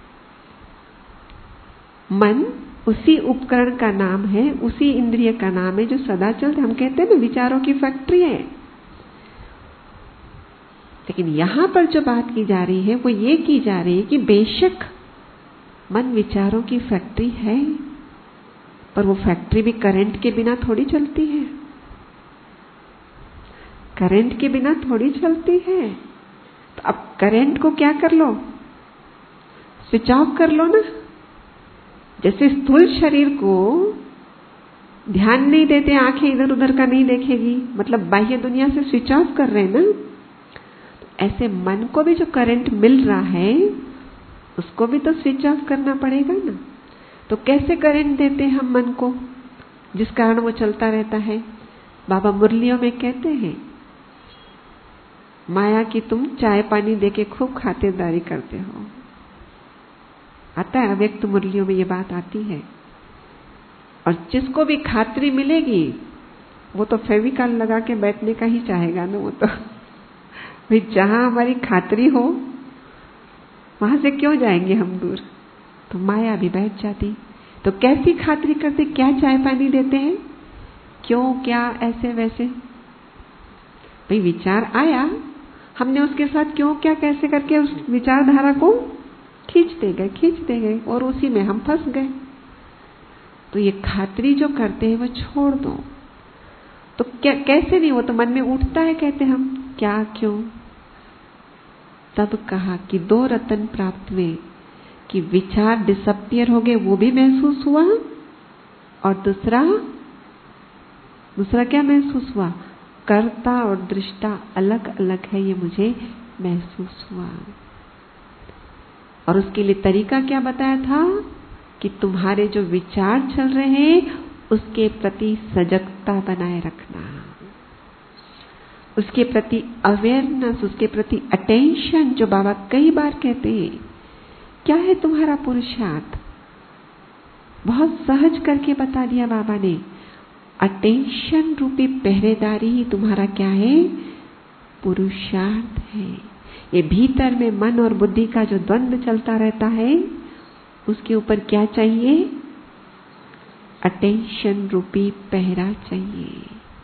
S1: मन उसी उपकरण का नाम है, उसी इंद्रिय का नाम है जो सदा चलते। हम कहते हैं ना विचारों की फैक्ट्री है। लेकिन यहां पर जो बात की जा रही है वो ये की जा रही है कि बेशक मन विचारों की फैक्ट्री है, पर वो फैक्ट्री भी करंट के बिना थोड़ी चलती है। करंट के बिना थोड़ी चलती है। तो अब करंट को क्या कर लो? स्विच ऑफ कर लो ना। जैसे स्थूल शरीर को ध्यान नहीं देते, आंखें इधर उधर का नहीं देखेगी, मतलब बाह्य दुनिया से स्विच ऑफ कर रहे हैं ना, तो ऐसे मन को भी जो करंट मिल रहा है उसको भी तो स्विच ऑफ करना पड़ेगा ना। तो कैसे करंट देते हम मन को, जिस कारण वो चलता रहता है? बाबा मुरलियों में कहते हैं माया की तुम चाय पानी देके खूब खातिरदारी करते हो। आता है अव्यक्त मुरलियों में ये बात आती है। और जिसको भी खातिरी मिलेगी वो तो फेविकॉल लगा के बैठने का ही चाहेगा ना। वो तो भाई जहां हमारी खातिरी हो वहां से क्यों जाएंगे हम दूर? तो माया भी बैठ जाती। तो कैसी खातिरी करते? क्या चाय पानी देते हैं? क्यों, क्या, ऐसे वैसे? भाई विचार आया, हमने उसके साथ क्यों, क्या, कैसे करके उस विचारधारा को खींचते गए और उसी में हम फंस गए। तो ये खातिरी जो करते हैं वो छोड़ दो। तो क्या, कैसे नहीं? वो तो मन में उठता है, कहते हम क्या, क्यों। तब कहा कि 2 रतन प्राप्त हुए कि विचार डिसअपियर हो गए, वो भी महसूस हुआ, और दूसरा क्या महसूस हुआ? कर्ता और दृष्टा अलग अलग है, ये मुझे महसूस हुआ। और उसके लिए तरीका क्या बताया था कि तुम्हारे जो विचार चल रहे हैं उसके प्रति सजगता बनाए रखना। उसके प्रति अवेयरनेस, उसके प्रति अटेंशन, जो बाबा कई बार कहते हैं। क्या है तुम्हारा पुरुषार्थ? बहुत सहज करके बता दिया बाबा ने। अटेंशन रूपी पहरेदारी ही तुम्हारा क्या है? पुरुषार्थ है। ये भीतर में मन और बुद्धि का जो द्वंद्व चलता रहता है, उसके ऊपर क्या चाहिए? अटेंशन रूपी पहरा चाहिए।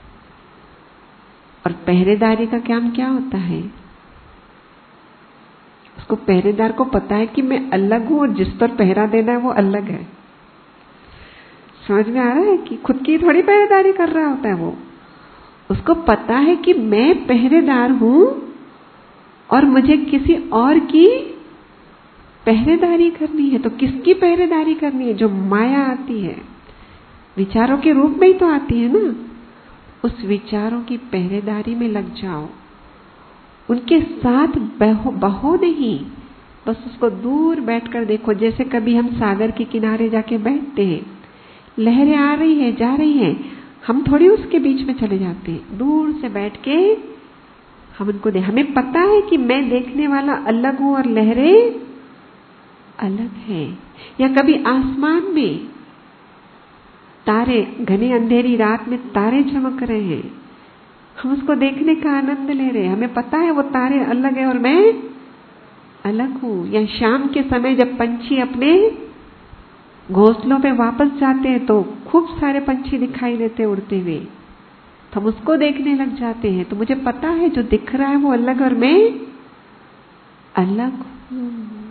S1: और पहरेदारी का काम क्या होता है? उसको, पहरेदार को पता है कि मैं अलग हूं और जिस पर पहरा देना है वो अलग है। समझ में आ रहा है कि खुद की थोड़ी पहरेदारी कर रहा होता है वो। उसको पता है कि मैं पहरेदार हूं और मुझे किसी और की पहरेदारी करनी है। तो किसकी पहरेदारी करनी है? जो माया आती है, विचारों के रूप में ही तो आती है ना। उस विचारों की पहरेदारी में लग जाओ, उनके साथ बहो नहीं, बस उसको दूर बैठकर देखो। जैसे कभी हम सागर के किनारे जाके बैठते हैं, लहरें आ रही है जा रही हैं, हम थोड़ी उसके बीच में चले जाते हैं। दूर से बैठ के हम उनको हमें पता है कि मैं देखने वाला अलग हूं और लहरें अलग हैं। या कभी आसमान में तारे, घने अंधेरी रात में तारे चमक रहे हैं, हम उसको देखने का आनंद ले रहे हैं। हमें पता है वो तारे अलग है और मैं अलग हूं। या शाम के समय जब पंछी अपने घोंसलों पे वापस जाते हैं तो खूब सारे पंछी दिखाई देते उड़ते हुए, तो हम उसको देखने लग जाते हैं। तो मुझे पता है जो दिख रहा है वो अलग और मैं अलग हूं।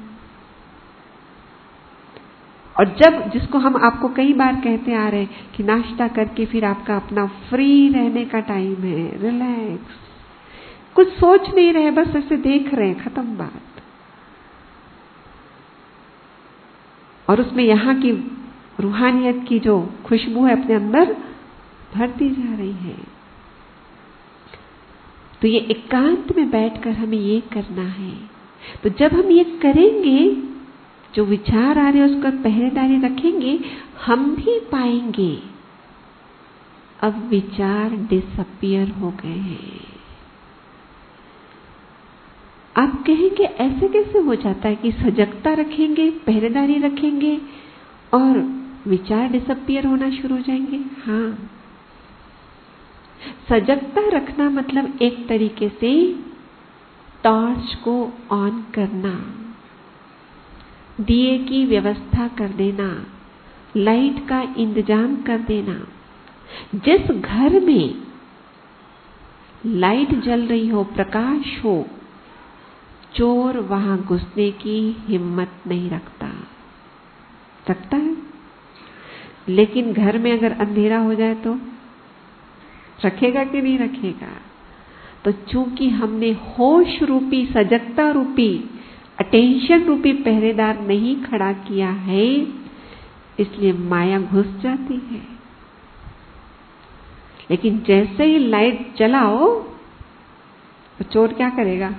S1: और जब, जिसको हम आपको कई बार कहते आ रहे हैं कि नाश्ता करके फिर आपका अपना फ्री रहने का टाइम है, रिलैक्स, कुछ सोच नहीं रहे, बस ऐसे देख रहे हैं, खत्म बात। और उसमें यहाँ की रूहानियत की जो खुशबू है अपने अंदर भरती जा रही है। तो ये एकांत में बैठकर हमें ये करना है। तो जब हम ये करेंगे, जो विचार आ रहे हैं उसका पहरेदारी रखेंगे, हम भी पाएंगे अब विचार डिसअपियर हो गए हैं। आप कहेंगे ऐसे कैसे हो जाता है कि सजगता रखेंगे, पहरेदारी रखेंगे और विचार डिसअपियर होना शुरू हो जाएंगे? हाँ, सजगता रखना मतलब एक तरीके से टॉर्च को ऑन करना, दिए की व्यवस्था कर देना, लाइट का इंतजाम कर देना। जिस घर में लाइट जल रही हो, प्रकाश हो, चोर वहां घुसने की हिम्मत नहीं रखता है। लेकिन घर में अगर अंधेरा हो जाए तो रखेगा कि नहीं रखेगा? तो चूंकि हमने होश रूपी, सजगता रूपी, अटेंशन रूपी पहरेदार नहीं खड़ा किया है, इसलिए माया घुस जाती है। लेकिन जैसे ही लाइट जलाओ तो चोर क्या करेगा?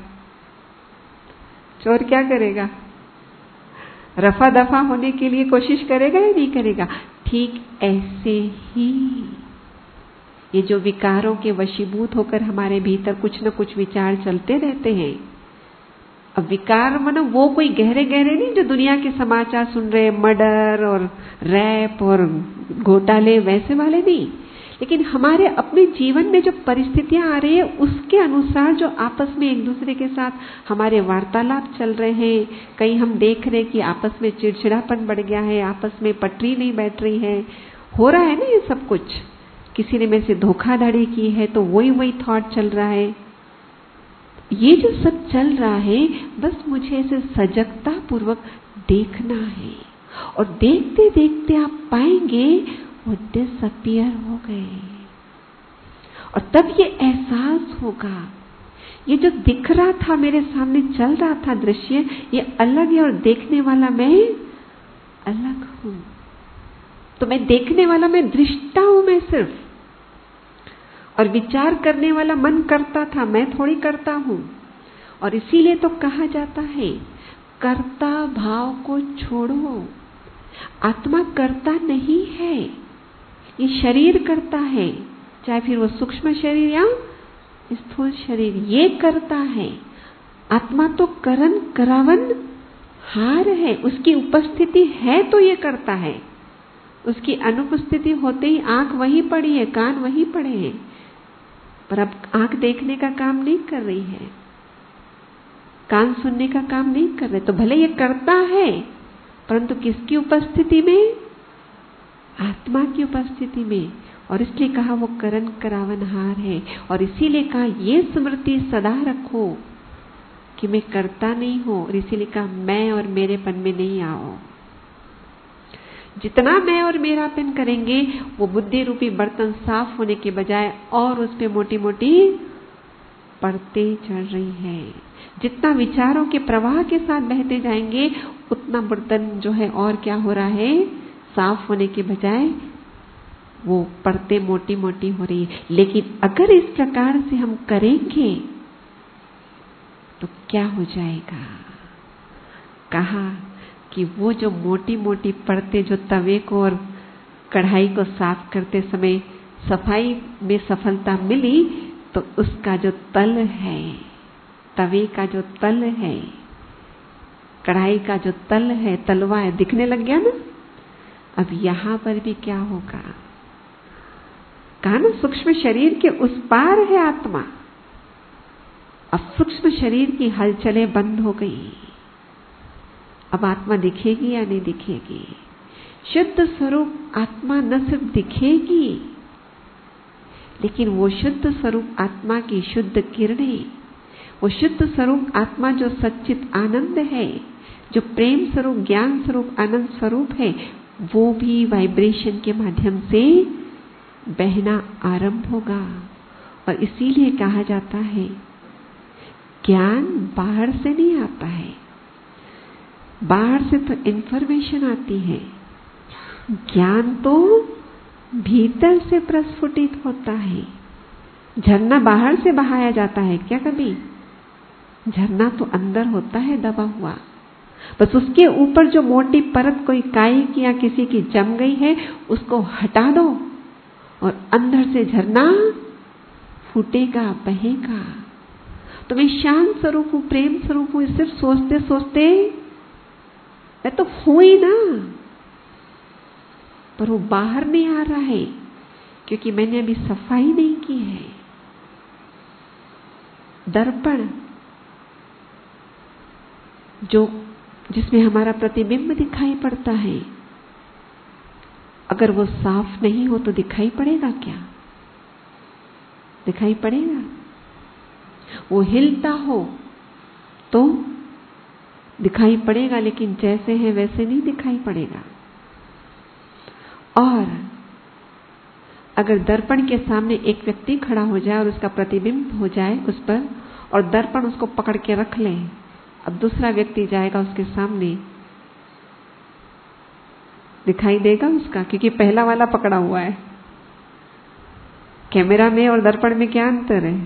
S1: चोर क्या करेगा? रफा दफा होने के लिए कोशिश करेगा या नहीं करेगा? ठीक ऐसे ही ये जो विकारों के वशीभूत होकर हमारे भीतर कुछ न कुछ विचार चलते रहते हैं। अब विकार मानो वो कोई गहरे गहरे नहीं जो दुनिया के समाचार सुन रहे, मर्डर और रैप और घोटाले, वैसे वाले नहीं। लेकिन हमारे अपने जीवन में जो परिस्थितियां आ रही है उसके अनुसार जो आपस में एक दूसरे के साथ हमारे वार्तालाप चल रहे हैं। कहीं हम देख रहे हैं कि आपस में चिड़चिड़ापन बढ़ गया है, आपस में पटरी नहीं बैठ रही है, हो रहा है ना ये सब कुछ। किसी ने मेरे से धोखाधड़ी की है तो वही थॉट चल रहा है। ये जो सब चल रहा है, बस मुझे इसे सजगता पूर्वक देखना है। और देखते देखते आप पाएंगे वो डिसअपियर हो गए। और तब ये एहसास होगा, ये जो दिख रहा था, मेरे सामने चल रहा था दृश्य, ये अलग है और देखने वाला मैं अलग हूं। तो मैं देखने वाला, मैं दृष्टा हूं, मैं सिर्फ, और विचार करने वाला मन करता था, मैं थोड़ी करता हूं। और इसीलिए तो कहा जाता है कर्ता भाव को छोड़ो। आत्मा करता नहीं है, ये शरीर करता है, चाहे फिर वो सूक्ष्म शरीर या स्थूल शरीर ये करता है। आत्मा तो करन करावन हार है, उसकी उपस्थिति है तो ये करता है। उसकी अनुपस्थिति होते ही आंख वहीं पड़ी है, कान वहीं पड़े हैं, पर अब आंख देखने का काम नहीं कर रही है, कान सुनने का काम नहीं कर रहे। तो भले ये करता है, परंतु किसकी उपस्थिति में? आत्मा की उपस्थिति में। और इसलिए कहा वो करन करावनहार है। और इसीलिए कहा ये स्मृति सदा रखो कि मैं करता नहीं हूं। और इसीलिए कहा मैं और मेरेपन में नहीं आओ। जितना मैं और मेरापन करेंगे, वो बुद्धि रूपी बर्तन साफ होने के बजाय और उस पे मोटी मोटी परतें चढ़ रही है। जितना विचारों के प्रवाह के साथ बहते जाएंगे, उतना बर्तन जो है और क्या हो रहा है, साफ होने के बजाय वो परतें मोटी मोटी हो रही है। लेकिन अगर इस प्रकार से हम करेंगे तो क्या हो जाएगा? कहा कि वो जो मोटी मोटी परतें जो तवे को और कढ़ाई को साफ करते समय सफाई में सफलता मिली, तो उसका जो तल है, तवे का जो तल है, कढ़ाई का जो तल है, तलवा है, दिखने लग गया ना। अब यहां पर भी क्या होगा? कहा ना सूक्ष्म शरीर के उस पार है आत्मा। अब सूक्ष्म शरीर की हलचलें बंद हो गई। अब आत्मा दिखेगी या नहीं दिखेगी? शुद्ध स्वरूप आत्मा न सिर्फ दिखेगी, लेकिन वो शुद्ध स्वरूप आत्मा की शुद्ध किरणें, वो शुद्ध स्वरूप आत्मा जो सच्चित आनंद है, जो प्रेम स्वरूप, ज्ञान स्वरूप, आनंद स्वरूप है, वो भी वाइब्रेशन के माध्यम से बहना आरंभ होगा। और इसीलिए कहा जाता है ज्ञान बाहर से नहीं आता है, बाहर से तो इंफॉर्मेशन आती है, ज्ञान तो भीतर से प्रस्फुटित होता है। झरना बाहर से बहाया जाता है क्या कभी? झरना तो अंदर होता है दबा हुआ, बस उसके ऊपर जो मोटी परत कोई काई की या किसी की जम गई है, उसको हटा दो और अंदर से झरना फूटेगा, बहेगा। तो मैं शांत स्वरूप हूं, प्रेम स्वरूप हूं, सिर्फ सोचते सोचते मैं तो हूं ही ना, पर वो बाहर नहीं आ रहा है क्योंकि मैंने अभी सफाई नहीं की है। दर्पण जो जिसमें हमारा प्रतिबिंब दिखाई पड़ता है, अगर वो साफ नहीं हो तो दिखाई पड़ेगा क्या? दिखाई पड़ेगा? वो हिलता हो तो दिखाई पड़ेगा, लेकिन जैसे है वैसे नहीं दिखाई पड़ेगा। और अगर दर्पण के सामने एक व्यक्ति खड़ा हो जाए और उसका प्रतिबिंब हो जाए उस पर, और दर्पण उसको पकड़ के रख ले, अब दूसरा व्यक्ति जाएगा उसके सामने, दिखाई देगा उसका, क्योंकि पहला वाला पकड़ा हुआ है। कैमरा में और दर्पण में क्या अंतर है?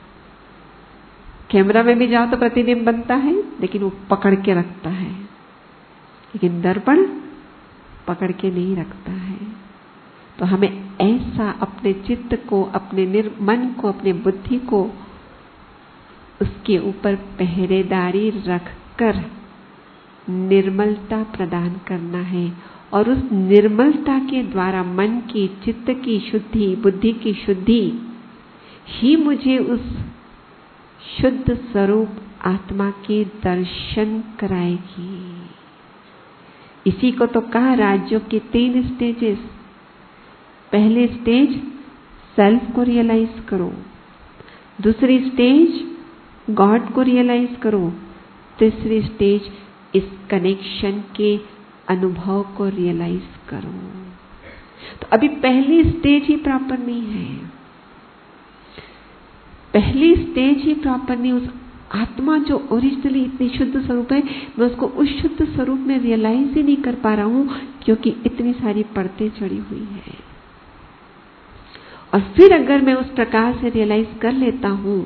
S1: कैमरा में भी जाओ तो प्रतिबिंब बनता है, लेकिन वो पकड़ के रखता है, लेकिन दर्पण पकड़ के नहीं रखता है। तो हमें ऐसा अपने चित्त को, अपने मन को, अपने बुद्धि को उसके ऊपर पहरेदारी रखकर निर्मलता प्रदान करना है। और उस निर्मलता के द्वारा मन की, चित्त की शुद्धि, बुद्धि की शुद्धि ही मुझे उस शुद्ध स्वरूप आत्मा के दर्शन कराएगी। इसी को तो कहा राज्यों के 3 स्टेजेस। पहले स्टेज सेल्फ को रियलाइज करो, दूसरी स्टेज गॉड को रियलाइज करो, तीसरी स्टेज इस कनेक्शन के अनुभव को रियलाइज करो। तो अभी पहली स्टेज ही प्रॉपर नहीं है, पहली स्टेज ही प्रॉपर नहीं। उस आत्मा जो ओरिजिनली इतनी शुद्ध स्वरूप है, मैं उसको उस शुद्ध स्वरूप में रियलाइज ही नहीं कर पा रहा हूं, क्योंकि इतनी सारी परतें चढ़ी हुई है। और फिर अगर मैं उस प्रकार से रियलाइज कर लेता हूं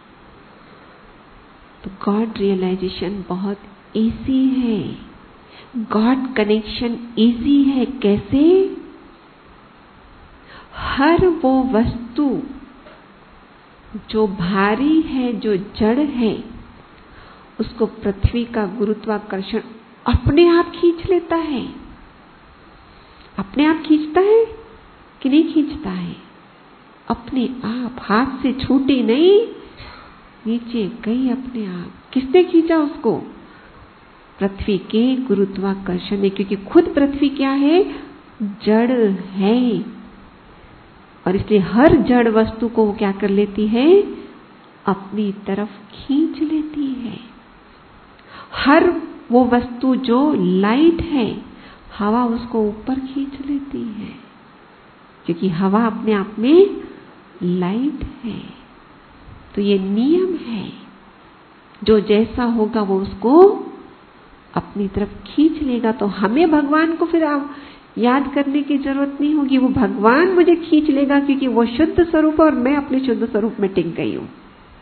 S1: तो गॉड रियलाइजेशन बहुत इजी है, गॉड कनेक्शन इजी है। कैसे? हर वो वस्तु जो भारी है, जो जड़ है, उसको पृथ्वी का गुरुत्वाकर्षण अपने आप खींच लेता है। अपने आप खींचता है कि नहीं खींचता है? अपने आप, हाथ से छूटी नहीं, नीचे गई अपने आप। किसने खींचा उसको? पृथ्वी के गुरुत्वाकर्षण ने, क्योंकि खुद पृथ्वी क्या है? जड़ है। और इसलिए हर जड़ वस्तु को वो क्या कर लेती है? अपनी तरफ खींच लेती है। हर वो वस्तु जो लाइट है, हवा उसको ऊपर खींच लेती है, क्योंकि हवा अपने आप में लाइट है। तो ये नियम है, जो जैसा होगा वो उसको अपनी तरफ खींच लेगा। तो हमें भगवान को फिर आप याद करने की जरूरत नहीं होगी, वो भगवान मुझे खींच लेगा, क्योंकि वो शुद्ध स्वरूप और मैं अपने शुद्ध स्वरूप में टिक गई हूं।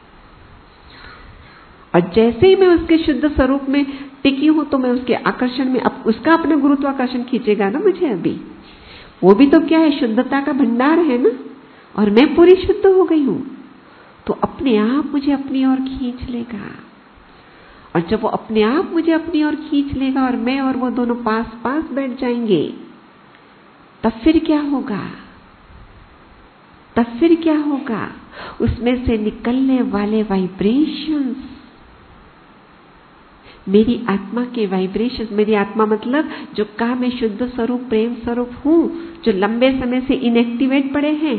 S1: और जैसे ही मैं उसके शुद्ध स्वरूप में टिकी हूं, तो मैं उसके आकर्षण में, अब उसका अपने गुरुत्वाकर्षण खींचेगा ना मुझे। अभी वो भी तो क्या है? शुद्धता का भंडार है ना, और मैं पूरी शुद्ध हो गई हूं, तो अपने आप मुझे अपनी ओर खींच लेगा। और जब वो अपने आप मुझे अपनी ओर खींच लेगा और मैं और वो दोनों पास पास बैठ जाएंगे, तब फिर क्या होगा? तब फिर क्या होगा? उसमें से निकलने वाले वाइब्रेशंस, मेरी आत्मा के वाइब्रेशंस, मेरी आत्मा मतलब जो कहा मैं शुद्ध स्वरूप, प्रेम स्वरूप हूं, जो लंबे समय से इनएक्टिवेट पड़े हैं।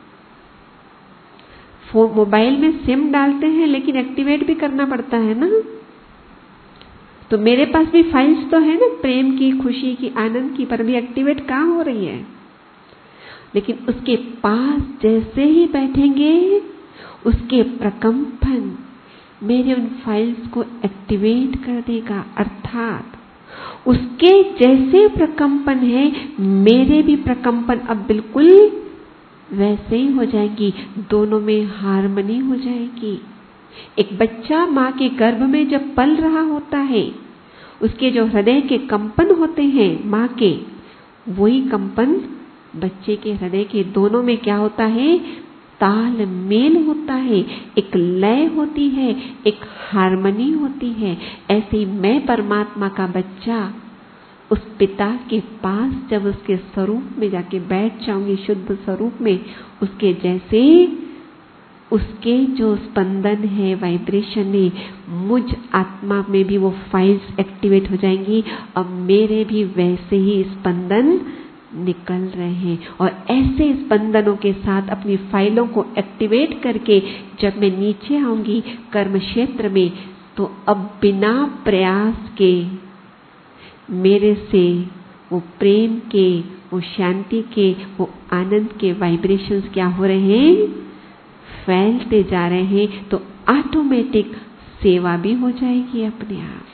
S1: मोबाइल में सिम डालते हैं, लेकिन एक्टिवेट भी करना पड़ता है ना। तो मेरे पास भी फाइल्स तो है ना, प्रेम की, खुशी की, आनंद की, पर भी एक्टिवेट कहाँ हो रही है? लेकिन उसके पास जैसे ही बैठेंगे, उसके प्रकंपन मेरे उन फाइल्स को एक्टिवेट कर देगा। अर्थात उसके जैसे प्रकंपन है, मेरे भी प्रकंपन अब बिल्कुल वैसे ही हो जाएंगी। दोनों में हार्मनी हो जाएगी। एक बच्चा माँ के गर्भ में जब पल रहा होता है, उसके जो हृदय के कंपन होते हैं माँ के, वही कंपन बच्चे के हृदय के, दोनों में क्या होता है? तालमेल होता है, एक लय होती है, एक हार्मनी होती है। ऐसे ही मैं परमात्मा का बच्चा उस पिता के पास जब उसके स्वरूप में जाके बैठ जाऊंगी, शुद्ध स्वरूप में, उसके जैसे उसके जो स्पंदन है, वाइब्रेशन है, मुझ आत्मा में भी वो फाइल्स एक्टिवेट हो जाएंगी। अब मेरे भी वैसे ही स्पंदन निकल रहे हैं, और ऐसे स्पंदनों के साथ अपनी फाइलों को एक्टिवेट करके जब मैं नीचे आऊंगी कर्म क्षेत्र में, तो अब बिना प्रयास के मेरे से वो प्रेम के, वो शांति के, वो आनंद के वाइब्रेशंस क्या हो रहे हैं? फैलते जा रहे हैं। तो ऑटोमेटिक सेवा भी हो जाएगी अपने आप।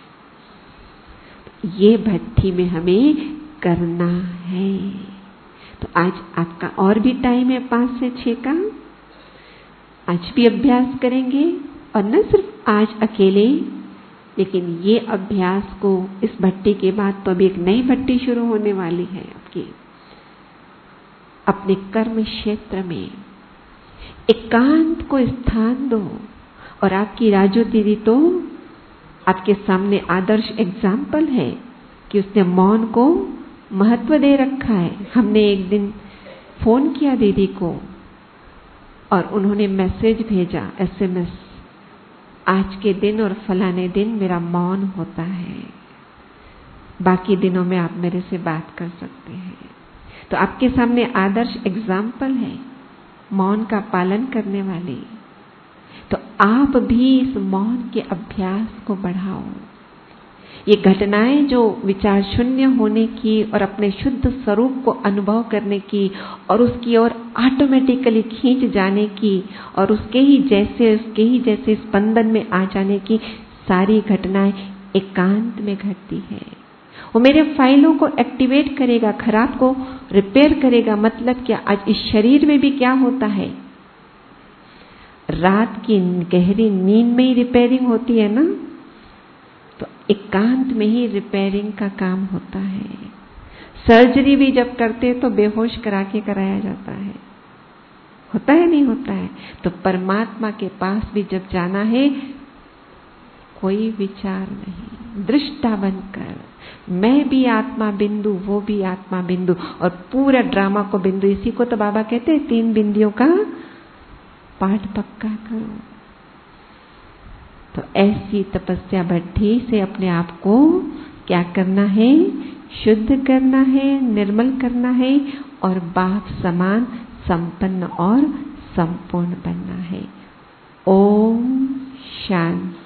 S1: ये भट्ठी में हमें करना है। तो आज आपका और भी टाइम है 5 से 6 का। आज भी अभ्यास करेंगे, और न सिर्फ आज अकेले, लेकिन ये अभ्यास को इस भट्टी के बाद तो अभी एक नई भट्टी शुरू होने वाली है आपकी। अपने कर्म क्षेत्र में एकांत को स्थान दो। और आपकी राजू दीदी तो आपके सामने आदर्श एग्जाम्पल है कि उसने मौन को महत्व दे रखा है। हमने एक दिन फोन किया दीदी को, और उन्होंने मैसेज भेजा, SMS, आज के दिन और फलाने दिन मेरा मौन होता है, बाकी दिनों में आप मेरे से बात कर सकते हैं। तो आपके सामने आदर्श एग्जाम्पल है मौन का पालन करने वाली। तो आप भी इस मौन के अभ्यास को बढ़ाओ। ये घटनाएं जो विचार शून्य होने की और अपने शुद्ध स्वरूप को अनुभव करने की और उसकी ओर ऑटोमेटिकली खींच जाने की और उसके ही जैसे स्पंदन में आ जाने की सारी घटनाएं एकांत में घटती है। वो मेरे फाइलों को एक्टिवेट करेगा, खराब को रिपेयर करेगा। मतलब क्या? आज इस शरीर में भी क्या होता है? रात की गहरी नींद में ही रिपेयरिंग होती है ना। तो एकांत में ही रिपेयरिंग का काम होता है। सर्जरी भी जब करते तो बेहोश करा के कराया जाता है। होता है नहीं होता है? तो परमात्मा के पास भी जब जाना है, कोई विचार नहीं, दृष्टा बनकर, मैं भी आत्मा बिंदु, वो भी आत्मा बिंदु, और पूरा ड्रामा को बिंदु। इसी को तो बाबा कहते हैं 3 बिंदियों का पाठ पक्का करो। तो ऐसी तपस्या भट्ठी से अपने आप को क्या करना है? शुद्ध करना है, निर्मल करना है, और बाप समान संपन्न और संपूर्ण बनना है। ओम शांति।